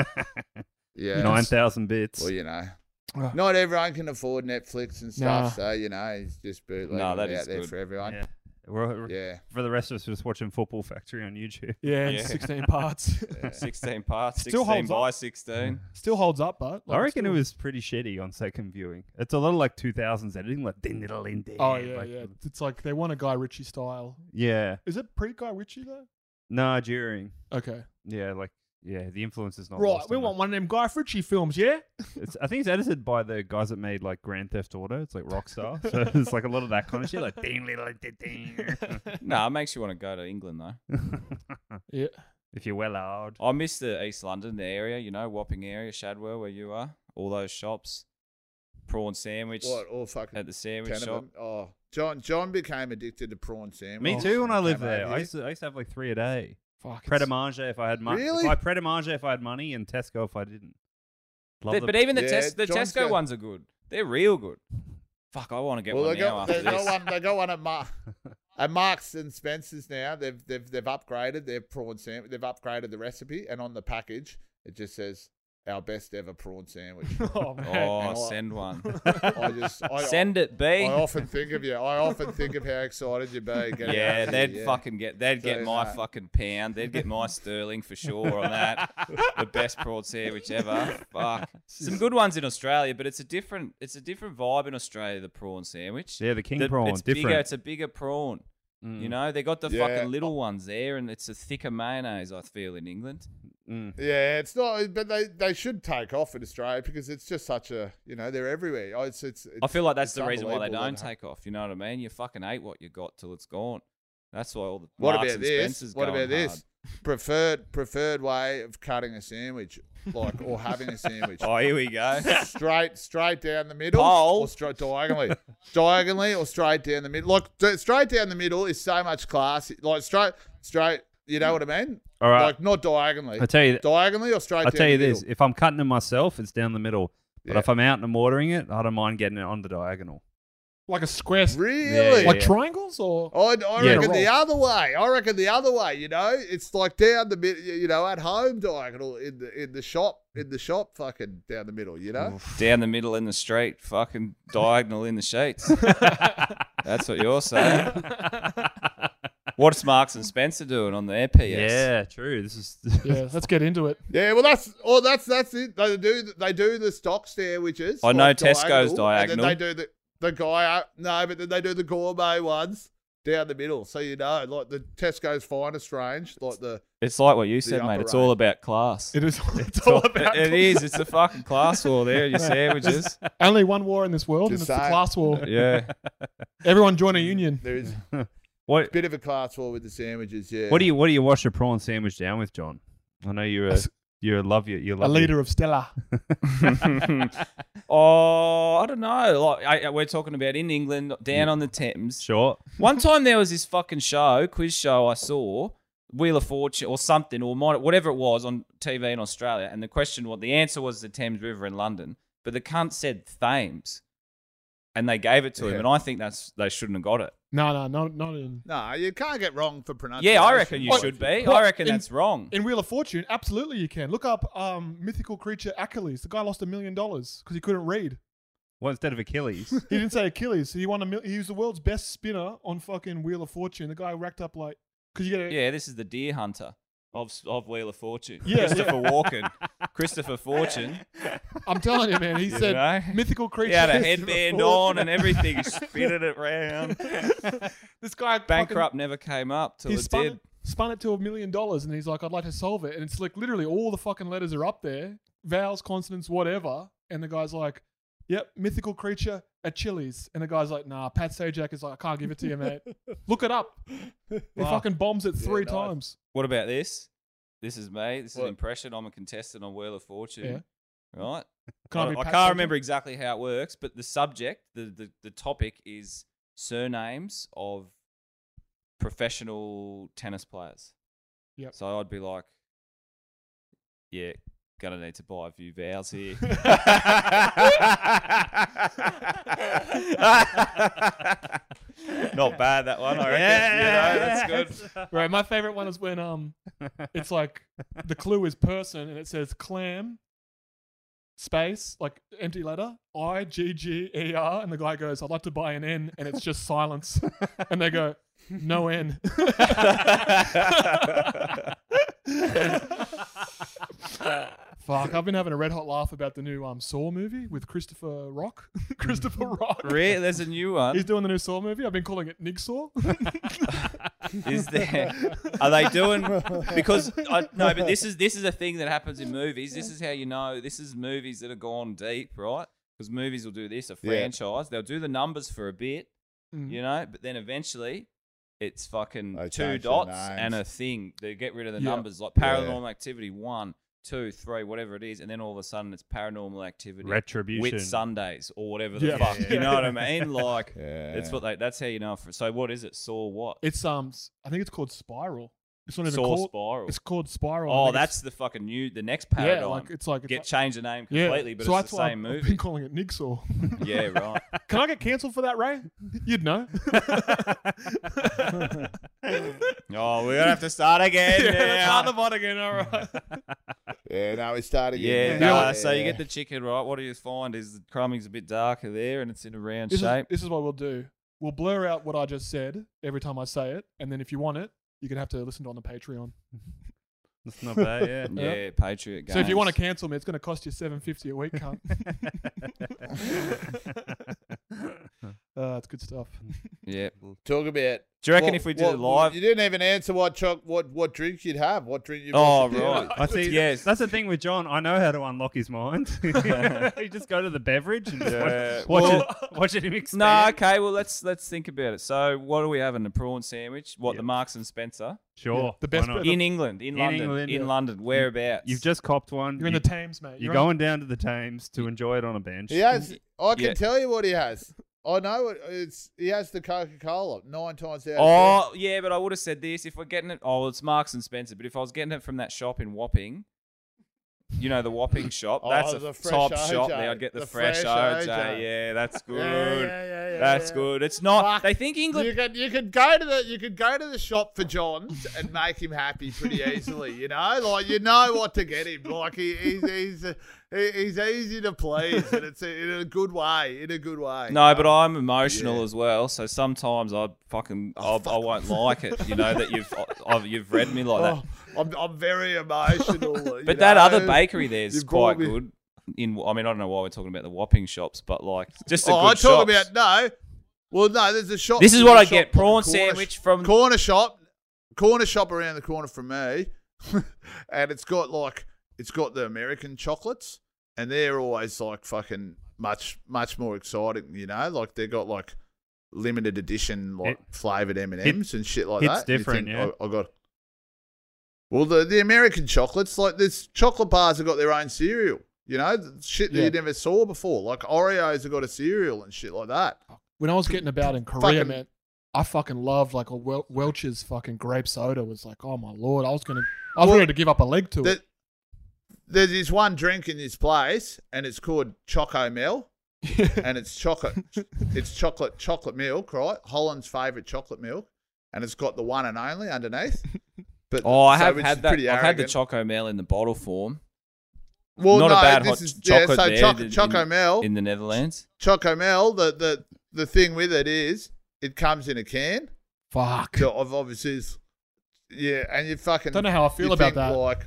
yeah. Nine thousand bits. Well, you know, Oh. not everyone can afford Netflix and stuff, Nah. so you know, he's just bootlegging No, that it out is there good. for everyone. Yeah. We're, Yeah. For the rest of us, we're just watching Football Factory on YouTube. Yeah, in Yeah. sixteen parts. Yeah. sixteen parts, Still sixteen holds by up. sixteen. Still holds up, but I reckon it was pretty shitty on second viewing. It's a little like two thousands editing, like din diddle din din. Oh yeah, like, yeah. It's like they want a Guy Ritchie style. yeah. Is it pre Guy Ritchie though? No, during. Okay. Yeah, like yeah, the influence is not. Right, lost we on want one of them Guy Ritchie films, yeah? it. It's, I think it's edited by the guys that made like Grand Theft Auto. It's like Rockstar, so it's like a lot of that kind of shit, like ding diddle din din. No, it makes you want to go to England, though. Yeah. If you're well out. I miss the East London, the area, you know, Wapping area, Shadwell, where you are. All those shops. Prawn sandwich What? All fucking at the sandwich ten of shop. them? Oh, John. John became addicted to prawn sandwich. Me too. When I lived Came there, over I here. used to I used to have like three a day. Fuck. Pret a it's- manger if I had money. Really? If I pret a manger if I had money, and Tesco if I didn't. Love But, the- but even the, Yeah, tes- the John's Tesco got- ones are good. They're real good. Fuck, I want to get Well, one they now got after they got this. one. They got one at Mar- at Marks and Spencers now. They've they've they've upgraded their prawn sandwich. They've upgraded the recipe, and on the package it just says our best ever prawn sandwich. Oh man. Oh, And I- send one. I just I, Send it, B. I often think of you. I often think of how excited you'd be. getting Yeah, out they'd here, yeah. fucking get. They'd So, get my uh, fucking pound. They'd get my sterling for sure on that. The best prawn sandwich ever. Fuck. Some good ones in Australia, but it's a different. It's a different vibe in Australia. The prawn sandwich. yeah, the king The- prawn, It's different. bigger. It's a bigger prawn. Mm. You know, they got the Yeah. fucking little ones there, and it's a thicker mayonnaise. I feel in England. Mm. Yeah, it's not, but they, they should take off in Australia because it's just such a, you know, they're everywhere. Oh, it's, it's, it's I feel like that's it's the reason why they unbelievable don't that- take off. You know what I mean? You fucking ate what you got till it's gone. That's why all the What Marks about and this? Spencer's What going about this? hard. Preferred preferred way of cutting a sandwich, like or having a sandwich. Oh, here we go. Straight, straight down the middle, Pole. or straight diagonally, diagonally, or straight down the middle. Like d- straight down the middle is so much classy. Like straight, straight. You know what I mean? All right. Like not diagonally. I tell you, diagonally or straight. I'll down tell you the this: middle? if I'm cutting it myself, it's down the middle. But Yeah. if I'm out and I'm ordering it, I don't mind getting it on the diagonal. Like a square, s- Really? like triangles or I, I Yeah. reckon the other way. I reckon the other way. You know, it's like down the mid. You know, at home diagonal in the in the shop in the shop, fucking down the middle. You know. Down the middle in the street, fucking diagonal in the sheets. That's what you're saying. What's Marks and Spencer doing on their P S? Yeah, true. This is yeah. Let's get into it. Yeah, well, that's oh, that's that's it. They do they do the stock sandwiches. I know like Tesco's and diagonal. then they do the the guy. No, but then they do the gourmet ones down the middle. So you know, like the Tesco's finest range, like the It's like what you said, mate. upper It's range. all about class. It is. It's all about. It is. It's a fucking class war there, your sandwiches. Only one war in this world, Just and it's the saying. class war. Yeah. Everyone join a union. there is a what. bit of a class war with the sandwiches. Yeah. What do you What do you wash a prawn sandwich down with, John? I know you're a you love your you A love leader of Stella. Oh, I don't know. Like I, I- we're talking about in England, down on the Thames. Sure. One time there was this fucking show, quiz show I saw, Wheel of Fortune or something, or might, whatever it was on T V in Australia. And the question was, the answer was the Thames River in London. But the cunt said Thames. And they gave it to him. Yeah. And I think that's they shouldn't have got it. No, no, not not in. No, you can't get wrong for pronunciation. Yeah, I reckon you What- should be. what- I reckon in- that's wrong. In Wheel of Fortune, absolutely you can. Look up um, mythical creature Achilles. The guy lost a million dollars because he couldn't read. Well, instead of Achilles. He didn't say Achilles. He won a mil- He was the world's best spinner on fucking Wheel of Fortune. The guy racked up like because you get a, Yeah, this is the deer hunter of of Wheel of Fortune. Yeah, Christopher Walken. Christopher Fortune. I'm telling you, man. He You said know? mythical creature. He had a Christopher headband Fortune. on and everything. He spinning it round. This guy Bankrupt never came up till He it spun did. it, spun it to a million dollars, and he's like, "I'd like to solve it." And it's like literally all the fucking letters are up there, vowels, consonants, whatever. And the guy's like, "Yep, mythical creature Achilles." And the guy's like, "Nah." Pat Sajak is like, "I can't give it to you, mate. Look it up." He fucking bombs it three nice. times. What about this? This is me. This is What? an impression. I'm a contestant on Wheel of Fortune. Right? Can I I, be I Pat can't Sajak? remember exactly how it works, but the subject, the, the, the topic is surnames of professional tennis players. Yep. So I'd be like, yeah, gonna need to buy a few vows here. Not bad, that one. I reckon. You know, that's good. Right. My favorite one is when um, it's like the clue is person, and it says clam. Space, like empty letter, I G G E R, and the guy goes, "I'd like to buy an N," and it's just silence. And they go, "No N." Fuck, I've been having a red hot laugh about the new um Saw movie with Christopher Rock. Christopher Rock. Really? There's a new He's one. doing the new Saw movie. I've been calling it Nick Saw. Is there? Are they doing? Because I, no, but this is this is a thing that happens in movies. This is how you know. This is movies that have gone deep, right? Because movies will do this, a Yeah. franchise. They'll do the numbers for a bit, Mm. you know, but then eventually it's fucking They two change their dots names. and a thing. They get rid of the Yeah. numbers, like Paranormal Activity one, two, three, whatever it is, and then all of a sudden it's Paranormal Activity Retribution. with Sundays or whatever the Yeah. fuck. Yeah. You know what I mean? Like Yeah. it's what they. That's how you know. For, so what is it? Saw what? It's um, s- I think it's called Spiral. It's not even Saw called. Spiral. It's called Spiral. I Oh, think that's it's, the fucking new, the next yeah, paradigm. like it's like it's Get like- change the name yeah. completely, but so it's that's the why same I've, I've movie. been calling it Nick Saw. Yeah, right. Can I get cancelled for that, Ray? You'd know. Oh, we're gonna have to start again. yeah, now. start the bot again. All right. Yeah, no, we start again. Yeah, Yeah. nah, so you get the chicken, right? What do you find is the crumbing's a bit darker there and it's in a round This is, shape. this is what we'll do. We'll blur out what I just said every time I say it, and then if you want it, you're gonna have to listen to it on the Patreon. That's not bad, yeah. Yeah, Patriot Games. So if you want to cancel me, it's gonna cost you seven fifty a week, cunt. uh, it's good stuff. Yeah. Talk about. Do you reckon what- if we did what- it live? You didn't even answer what choc, what what drink you'd have. What drink you? Oh, want to do. right. I see. Yes. That's the thing with John. I know how to unlock his mind. You just go to the beverage and just Yeah. watch, watch Well- it. Watch it him expand. No, okay. Well, let's let's think about it. So, what are we having? The prawn sandwich? What Yeah. the Marks and Spencer Sure. Yeah, the why best not? bit in England, in, In London, England, in yeah. London. Whereabouts? You've just copped one. You're in You- the Thames, mate. You're You're on- going down to the Thames to enjoy it on a bench. He has. I can Yeah. tell you what he has. I know it. It's he has the Coca Cola nine times out. of Oh, yeah, but I would have said this if we're getting it. Oh, well, it's Marks and Spencer. But if I was getting it from that shop in Wapping, you know, the Wapping shop. Oh, That's the a fresh top O J. shop there. I'd get the, The fresh, fresh O J. O J. Yeah, that's good. Yeah, yeah, yeah, yeah, that's yeah. good. It's not. Fuck. They think England. You could you could go to the you could go to the shop for John's and make him happy pretty easily. You know, like you know what to get him. Like he, he's he's uh, he, he's easy to please, and it's a, in a good way. In a good way. No, but I'm emotional Yeah. as well. So sometimes I fucking I, I won't like it. You know that you've I've, you've read me like that. Oh, I'm I'm very emotional. you But that know? other bakery there is You quite brought me- good. In I mean I don't know why we're talking about the Wapping shops, but like just a Oh, good I talk shops. about no. Well, no, there's a shop. This is there's what a I shop get: on the prawn corner sandwich sh- from. corner shop, corner shop around the corner from me, and it's got like it's got the American chocolates, and they're always like fucking much much more exciting. You know, like they got like limited edition like It- flavored M and M's and shit like it's that. You different, think, yeah. I, I got. Well, the the American chocolates, like this chocolate bars have got their own cereal. You know, the shit that Yeah. you never saw before. Like Oreos have got a cereal and shit like that. When I was getting about in Korea, Fucking- man, I fucking loved like a Wel- Welch's fucking grape soda. Was like, oh my lord, I was gonna, I was Well, ready to give up a leg to There- it. There's this one drink in this place, and it's called Choco Mel, and it's chocolate. It's chocolate chocolate milk, right? Holland's favourite chocolate milk, and it's got the one and only underneath. But Oh, I so have which is had that. pretty I've had the arrogant. Choco Mel in the bottle form. Well, Not no, a bad this hot is, chocolate yeah, so there Choco, in- Choco Mel, in the Netherlands. Choco Mel. The, the the thing with it is, it comes in a can. Fuck. So of obviously, is- yeah, and you fucking Don't know how I feel you about think, that. Like,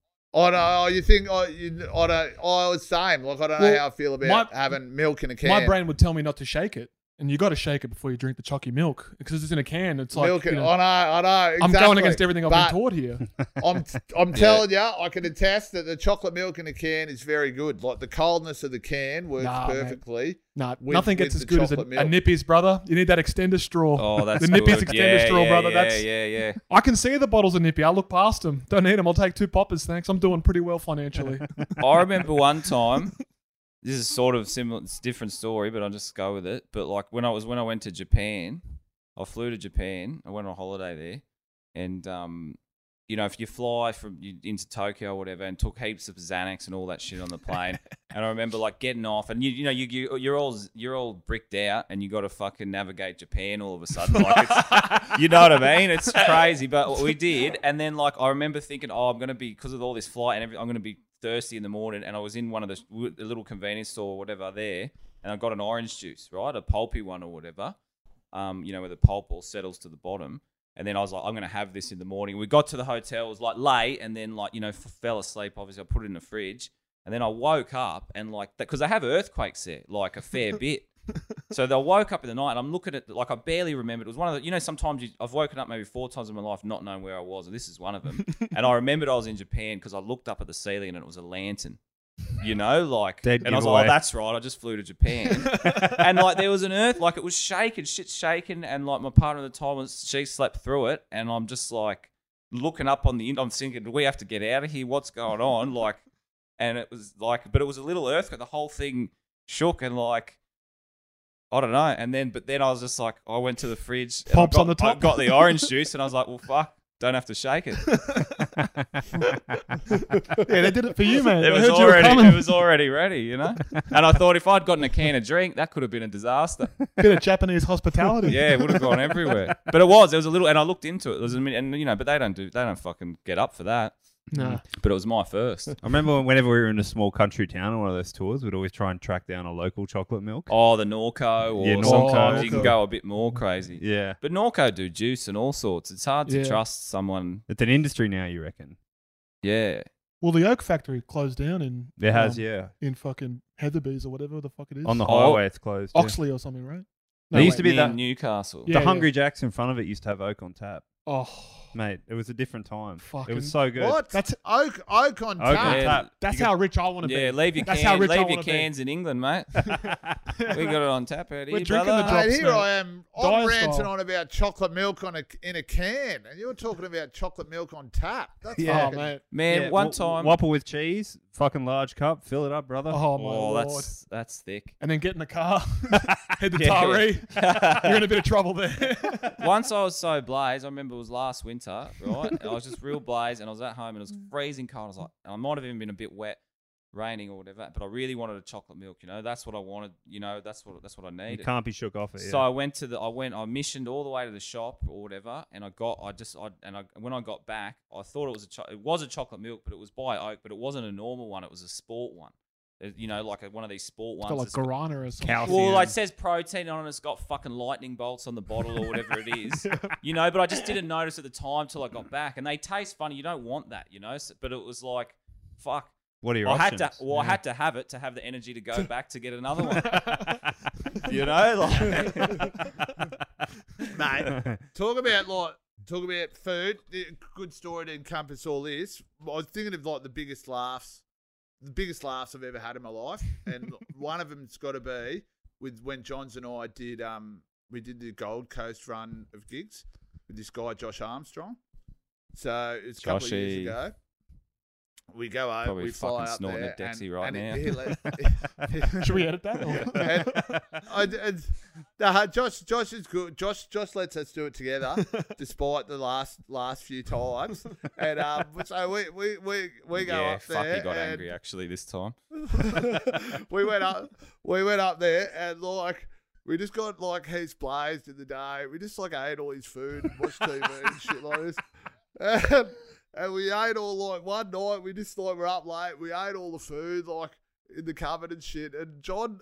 I don't know. You think I? You, I don't. I was same. Like I don't know Well, how I feel about my- having milk in a can. My brain would tell me not to shake it, and you got to shake it before you drink the chalky milk because it's in a can. It's like milk. you in- know, I know. I know. I'm exactly. going against everything I've But been taught here. I'm. I'm telling you, I can attest that the chocolate milk in a can is very good. Like the coldness of the can works Nah, mate. perfectly. Nah, with- nothing with gets as the good as a, chocolate a milk. Nippies, brother. You need that extender straw. Oh, that's the Nippies good. extender yeah, straw, yeah, brother. Yeah, That's yeah, yeah. I can see the bottles of Nippy. I look past them. Don't need them. I'll take two poppers, thanks. I'm doing pretty well financially. I remember one time. This is sort of similar. It's a different story, but I'll just go with it. But like when I was when I went to Japan, I flew to Japan. I went on holiday there, and um, you know, if you fly from you, into Tokyo or whatever, and took heaps of Xanax and all that shit on the plane, and I remember like getting off, and you you know you, you you're all you're all bricked out, and you got to fucking navigate Japan all of a sudden, like it's, you know what I mean? It's crazy, but we did, and then like I remember thinking, oh, I'm gonna be because of all this flight and everything, I'm gonna be thirsty in the morning, and I was in one of the, the little convenience store or whatever there, and I got an orange juice, right, a pulpy one or whatever, um, you know, where the pulp all settles to the bottom. And then I was like, I'm going to have this in the morning. We got to the hotel. It was like late and then like, you know, f- fell asleep. Obviously, I put it in the fridge. And then I woke up and like, because they have earthquakes there, like a fair bit. So I woke up in the night and I'm looking at, like I barely remembered. It was one of the, you know, sometimes you, I've woken up maybe four times in my life not knowing where I was. And this is one of them. And I remembered I was in Japan because I looked up at the ceiling and it was a lantern. You know, like, Dead and I was giveaway. like, oh, that's right. I just flew to Japan. And like, there was an earth, like, it was shaking, shit's shaking. And like, my partner at the time was, she slept through it. And I'm just like, looking up on the, I'm thinking, do we have to get out of here? What's going on? Like, and it was like, but it was a little earthquake. The whole thing shook and like, I don't know. And then, but then I was just like, I went to the fridge. and I Pops got- on the top. I got the orange juice and I was like, well, fuck, don't have to shake it. Yeah, they did it for you, man. It I was heard you were already, coming. it was already ready, you know. And I thought if I'd gotten a can of drink, that could have been a disaster. Bit of Japanese hospitality. Yeah, it would have gone everywhere. But it was, there was a little, and I looked into it. There was a minute, and you know, but they don't do, they don't fucking get up for that. Nah. But it was my first. I remember whenever we were in a small country town on one of those tours, we'd always try and track down a local chocolate milk. Oh, the Norco, or Yeah, Norco. sometimes you can Norco. go a bit more crazy. Yeah. But Norco do juice and all sorts. It's hard to Yeah. trust someone. It's an industry now, you reckon? Yeah. Well, the Oak Factory closed down in It has, um, yeah. in fucking Heatherby's or whatever the fuck it is. On the Oh. highway, it's closed. yeah. Oxley or something, right? There used wait. to be Near that- Newcastle. Yeah. The Hungry Jacks in front of it used to have Oak on tap. Oh, Mate, it was a different time. It Fucking- was so good. What? That's- oak oak on Oak on tap. Yeah. tap. that's You how rich I want to be. Yeah, leave your, That's can, how rich I leave your wanna be. cans in England, mate. we got it on tap out here, We're drinking brother. the drops. Mate, here now. I am. Dire I'm ranting style. on about chocolate milk on a in a can, and you're talking about chocolate milk on tap. That's Oh, fucking- mate. Man, Yeah, one w- time, Whopper with cheese, fucking large cup. Fill it up, brother. Oh my Oh, lord! that's that's thick. And then get in the car, head to Yeah. Taree. You're in a bit of trouble there. Once I was so blazed, I remember it was last winter, right? And I was just real blazed, and I was at home, and it was freezing cold. I was like, and I might have even been a bit wet, raining or whatever, but I really wanted a chocolate milk. You know, that's what I wanted. You know, that's what that's what I You needed. can't be shook off it. Yeah. So I went to the, I went, I missioned all the way to the shop or whatever, and I got, I just, I and I when I got back, I thought it was a, cho- it was a chocolate milk, but it was by Oak, but it wasn't a normal one. It was a sport one. It- You know, like a, one of these sport It's ones. got like that's got- guarana or something. Calcium. well, like it says protein on it. It's got fucking lightning bolts on the bottle or whatever it is. You know, but I just didn't notice at the time till I got back, and they taste funny. You don't want that, you know. So, but it was like, fuck. What are your I options? had to, well, I had to have it to have the energy to go back to get another one. You know, like Mate, talk about like talk about food. The good story to encompass all this. I was thinking of like the biggest laughs, the biggest laughs I've ever had in my life, and one of them's got to be with when Johns and I did um we did the Gold Coast run of gigs with this guy Josh Armstrong. So it's a couple of years Joshy. ago. We go over, Probably we fly fucking up snorting there, a Dexy and, right and now. He, he let, Should we edit that? Or? and, I, and, nah, Josh, Josh is good. Josh, Josh lets us do it together, despite the last last few times. And um, so we we we, we go yeah, up fuck, there. he got and angry actually this time. we went up. We went up there, and like we just got like heaps blazed in the day. We just like ate all his food and watched T V and shit like this. And, and we ate all like one night. We just like we're up late. We ate all the food like in the cupboard and shit. And John,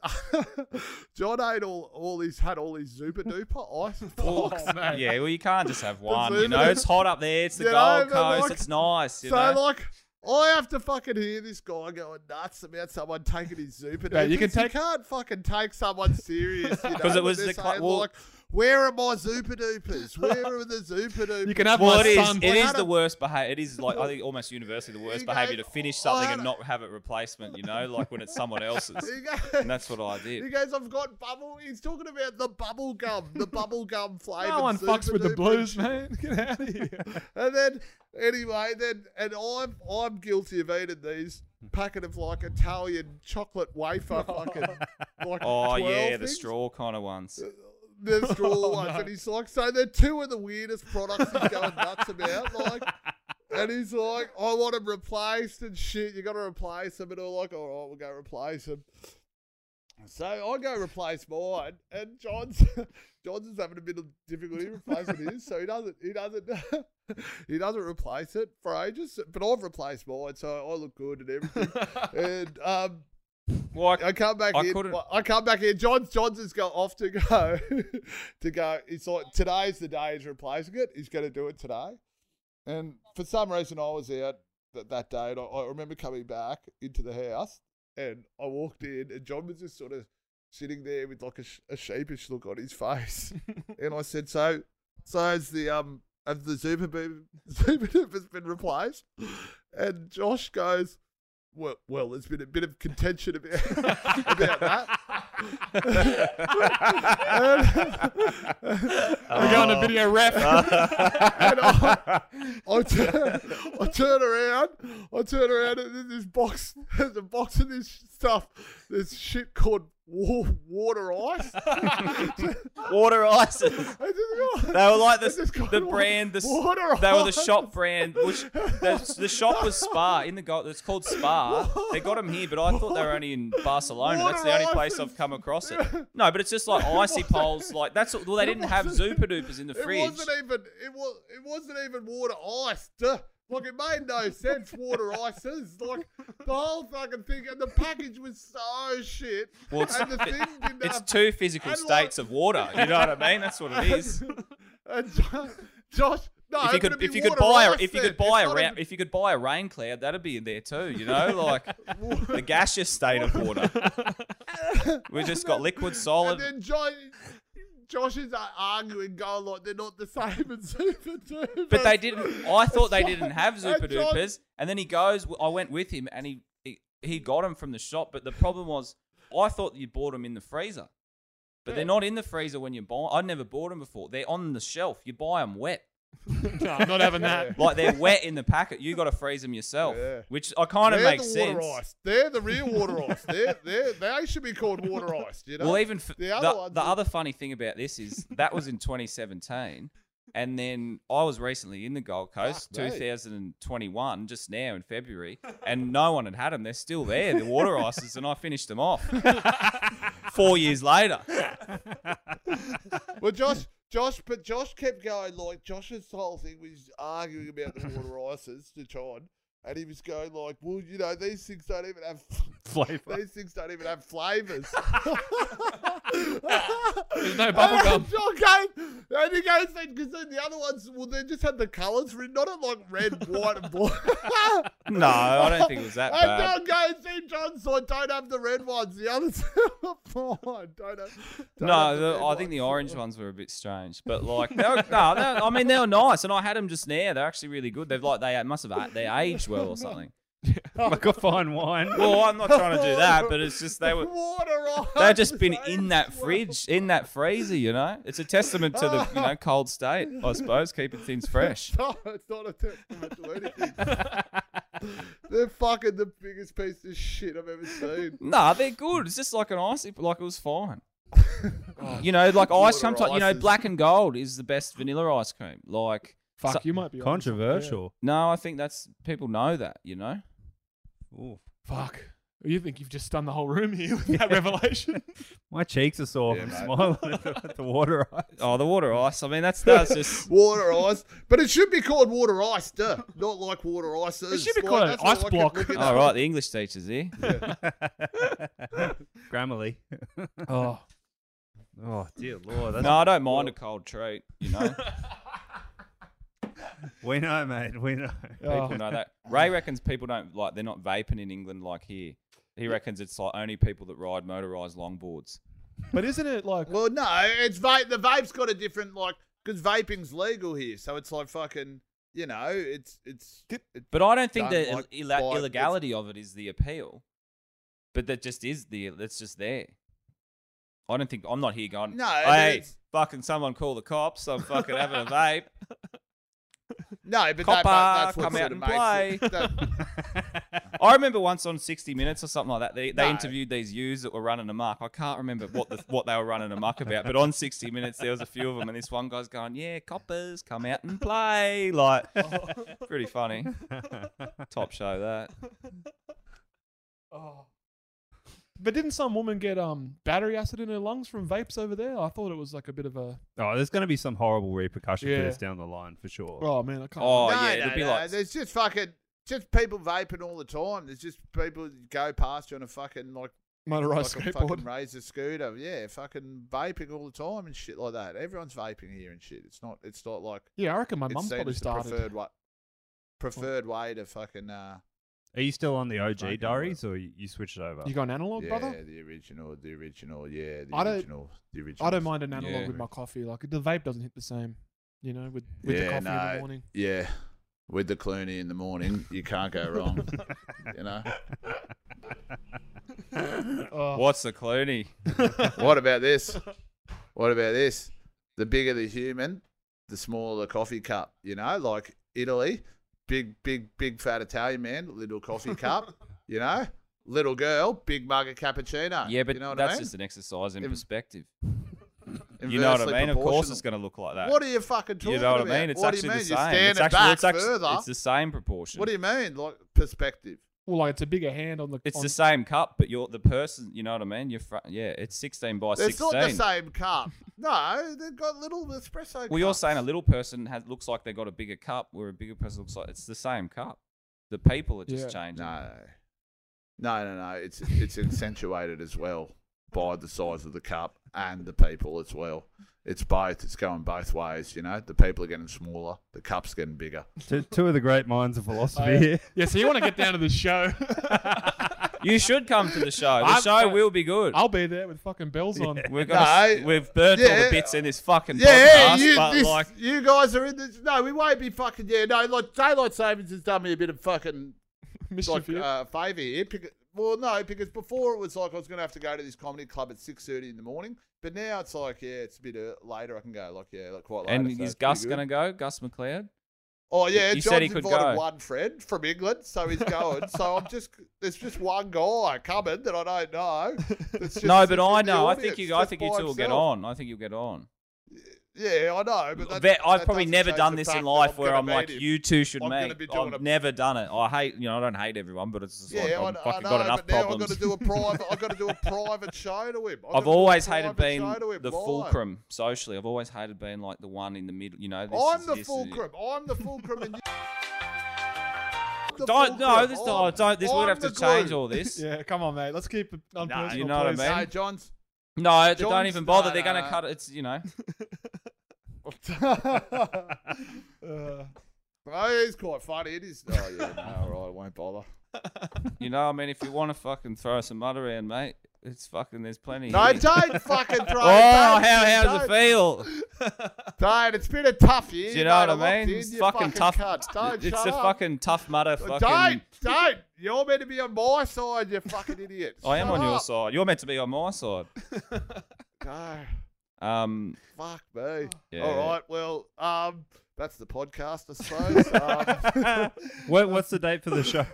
John ate all all these had all these Zupa Duper ice blocks. Oh, man. Yeah, well, you can't just have one. food You know, and- it's hot up there. It's the You know, Gold but, Coast. like- It's nice. You So know, like. I have to fucking hear this guy going nuts about someone taking his Zupa. Yeah, you can Dupers. take- can't fucking take someone serious. You know, 'Cause it when was they're the cla- saying, well- like, where are my Zupa Dupers? Where are the Zupa Dupers? You can have well, my it is. son. It Like, is how the do- worst behavior. It is like I think almost universally the worst You behavior go, to finish "Oh, something I and don't-" not have it replacement. You know, like when it's someone else's. He goes, And that's what I he did. goes, I've got bubble. He's talking about the bubble gum, the bubble gum flavour. No one fucks with the blues, man. Get out of here. And then, anyway, then, and I'm I'm guilty of eating these packet of like Italian chocolate wafer, fucking like Oh twelve yeah, the things. straw kind of ones. The straw Oh, ones, no. and he's like, so they're two of the weirdest products he's going nuts about, like. And he's like, I want them replaced and shit. You got to replace them, and I'm like, all right, we'll go replace them. So I go replace mine, and John's John's is having a bit of difficulty replacing his, so he doesn't he doesn't he doesn't replace it for ages. But I've replaced mine, so I look good and everything. and um, Well, I, I come back I in. couldn't- I come back in. John Johns has got off to go to go. It's like today's the day he's replacing it. He's going to do it today. And for some reason, I was out that, that day, and I, I remember coming back into the house, and I walked in, and John was just sort of sitting there with like a, sh- a sheepish look on his face, and I said, "So, so has the um, have the Zupa been, Zupa has been replaced?" And Josh goes, "Well, well, there's been a bit of contention about about that." We're going to video ref. And I, I, turn, I turn around, I turn around, and there's this box, there's a box of this stuff, this shit called wa- water ice. water ices. I just- They were like I just the, got the wa- brand. The, s- water they were the ice. shop brand. Which the, the shop was Spa in the gold. It's called Spa. They got them here, but I thought they were only in Barcelona. That's the only Water place ices. I've come across it. No, but it's just like icy poles. Like that's well, they didn't have Zupa Dupas in the It fridge. wasn't even, it was, it wasn't even water ice. Duh. Like, it made no sense, water ices. Like, the whole fucking thing, and the package was so shit. Well, it's, and the thing didn't it's have, two physical and states of water. You know what I mean? That's what it is. and Josh, Josh no, If you it'd could, be if you could water buy, a, ice if you then. could buy It's a, not ra- even- if you could buy a rain cloud, that'd be in there too. You know, like the gaseous state of water. We just got liquid, solid. And then Josh, Josh is uh, arguing, going like they're not the same as Zupa Duper. But they didn't. I thought they didn't have And Zupa John- Dupas. And then he goes. I went with him, and he, he he got them from the shop. But the problem was, I thought you bought them in the freezer, but they're not in the freezer when you buy. I'd never bought them before. They're on the shelf. You buy them wet. No, I'm not having that. Like they're wet in the packet. You got to freeze them yourself, Yeah. which I kind of They're makes the water sense. ice. They're the real water ice. They're, they're, they should be called water ice. You know. Well, even f- The the, other the, ones are- other funny thing about this is that was in twenty seventeen, and then I was recently in the Gold Coast, Fuck me. two thousand twenty-one, just now in February, and no one had had them. They're still there, the water ices, and I finished them off four years later. Well, Josh, Josh, but Josh kept going like Josh's whole thing was arguing about the water ices to John, and he was going like, "Well, you know, these things don't even have Flavor. These things don't even have flavors." There's no bubble gum. John came, and he goes, because then the other ones, well, they just had the colours written on it, like red, white, and blue. No, I don't think it was that And bad. John goes, see, John's like, don't have the red ones. The others are fine. Don't have. Don't have No, the the, red I think the ones. orange ones were a bit strange, but like, they were, no, they were- I mean, they were nice, and I had them just now. They're actually really good. They've like they must have they aged well or something. Like a fine wine. Well, I'm not trying to do that, but it's just they were. Water ice. They've just been aged in that well. fridge, in that freezer, you know? It's a testament to the, you know, cold state, I suppose, keeping things fresh. No, it's not a testament to anything. They're fucking the biggest piece of shit I've ever seen. Nah, they're good. It's just like an icy, like it was fine. You know, like Water ice, sometimes, you know, ices. black and gold is the best vanilla ice cream. Like, Fuck, so- you might be onto something, yeah. Controversial. no, I think that's, people know that, you know? Ooh. Fuck. You think you've just stunned the whole room here with that revelation? My cheeks are sore Yeah, from mate. smiling at the, at the water ice. Oh, the water ice. I mean, that's, that's just, Water ice. But it should be called water ice, duh. Not like water ices. It should be Like, called an that's what ice I kept block. looking all at. right, the English teacher's here. Grammarly. Oh. Oh, dear Lord. That's, No, I don't mind a cold treat, you know? We know, mate. We know. Oh. People know that. Ray reckons people don't, like, they're not vaping in England like here. He reckons it's like only people that ride motorised longboards. But isn't it like... Well, no, it's vape. The vape's got a different, like, because vaping's legal here. So it's like fucking, you know, it's, it's, it, But I don't think Done the like illa- by- illegality of it is the appeal. But that just is the, that's just there. I don't think, I'm not here going, no, hey, it's, fucking someone call the cops, I'm fucking having a vape. no, but Copper, that, that's what come sort out of and makes it. That, I remember once on sixty minutes or something like that, they, they No. interviewed these youths that were running amok. I can't remember what the, what they were running amok about, but on sixty minutes there was a few of them, and this one guy's going, yeah, coppers, come out and play. Like, pretty funny. Top show, that. Oh. But didn't some woman get um battery acid in her lungs from vapes over there? I thought it was like a bit of a... Oh, there's going to be some horrible repercussion Yeah. for this down the line, for sure. Oh, man, I can't... Oh, no, yeah, no, it'll be no, like- there's just fucking, just people vaping all the time. There's just people that go past you on a fucking, like, Motorised like a skateboard. fucking razor scooter. Yeah, fucking vaping all the time and shit like that. Everyone's vaping here and shit. It's not, it's not like, Yeah, I reckon my it's mum's seen probably as the started. preferred way, preferred way to fucking, uh, Are you still on the O G Fucking diaries, or you, you switched over? You got an analog, yeah, brother? the original, the original, yeah, the I don't- original, the original. I don't mind an analog Yeah. with my coffee. Like, the vape doesn't hit the same, you know, with, with Yeah, the coffee in no. the morning. Yeah, with the Clooney in the morning, you can't go wrong. You know. Oh. What's the Clooney? What about this? What about this? The bigger the human, the smaller the coffee cup. You know, like Italy, big, big, big fat Italian man, little coffee cup. You know, little girl, big mug of cappuccino. Yeah, but you know what that's I mean? just an exercise in If- perspective. You know what I Inversely mean? Of course proportional. it's going to look like that. What are you fucking talking you know what about? I mean? It's what actually do you mean? the You same. stand It's it actually, back it's, actually further. it's the same proportion. What do you mean? Like perspective? Well, like, it's a bigger hand on the... It's on, the same cup, but you're the person. You know what I mean? You're fr- yeah. It's sixteen by It's sixteen. not the same cup. No, they've got little espresso. Well, you're cups. saying a little person has looks like they got a bigger cup, where a bigger person looks like it's the same cup. The people are just Yeah. changing. No, no, no, no. It's it's accentuated as well by the size of the cup and the people as well. It's both. It's going both ways. You know, the people are getting smaller, the cup's getting bigger. two, two of the great minds of philosophy Oh, here. yeah, so you want to get down to the show. You should come to the show. The I'm- show will be good. I'll be there with fucking bells on. We've got No, we've burnt all yeah. the bits in this fucking Yeah, podcast, you, but this, like you guys are in this. No, we won't be fucking. Yeah, no, like daylight savings has done me a bit of fucking Mischief like here. uh, favour here. Pick- well, no, because before it was like I was going to have to go to this comedy club at six thirty in the morning, but now it's like, yeah, it's a bit uh, later. I can go, like, yeah, like quite later. And so is it's Gus pretty going to good. go? Gus McLeod? Oh, yeah, He John's said he could invited go. one friend from England, so he's going. so I'm just, there's just one guy coming that I don't know. that's just No, but sitting I in the know. I audience think you. I just think you by two will get himself. on. I think you'll get on. Yeah, I know, but that, Ve- I've that probably doesn't never change done the this fact in that life I'm where gonna I'm like, meet him. you two should I'm gonna meet. be doing I've a- never done it. I hate, you know, I don't hate everyone, but it's just like Yeah, I've I, I fucking know, got enough but now I've problems. got to do a private. I've got to do a private show to him. I've, I've got to do a always hated private being show to him the live. fulcrum socially. I've always hated being like the one in the middle. You know, this I'm is, the this is- fulcrum. I'm the fulcrum, and you. the Don't no, fulcrum. this I'm- don't. don't this would I'm have to the change glue. all this. Yeah, come on, mate. Let's keep it unpersonal, you know what I please. mean? No, John's. No, they John's- don't even bother. no, They're going no, to no. cut it. It's you know. Uh, Oh, he's quite funny. It is. Oh yeah, no, all right, I won't bother. You know, I mean, if you want to fucking throw some mud around, mate, it's fucking. There's plenty. No, here. don't fucking throw. Oh, don't, how how's don't, it feel? Don't. It's been a tough year. Do you know mate. what I locked mean? in, It's you fucking tough. Cunt. Don't It's shut a up. fucking tough mudder. Fucking. Don't, don't. You're meant to be on my side, you fucking idiot. I am Shut on your up. side. You're meant to be on my side. No, Um, fuck me. Yeah. All right, well, um, that's the podcast, I suppose. um, What, what's the date for the show?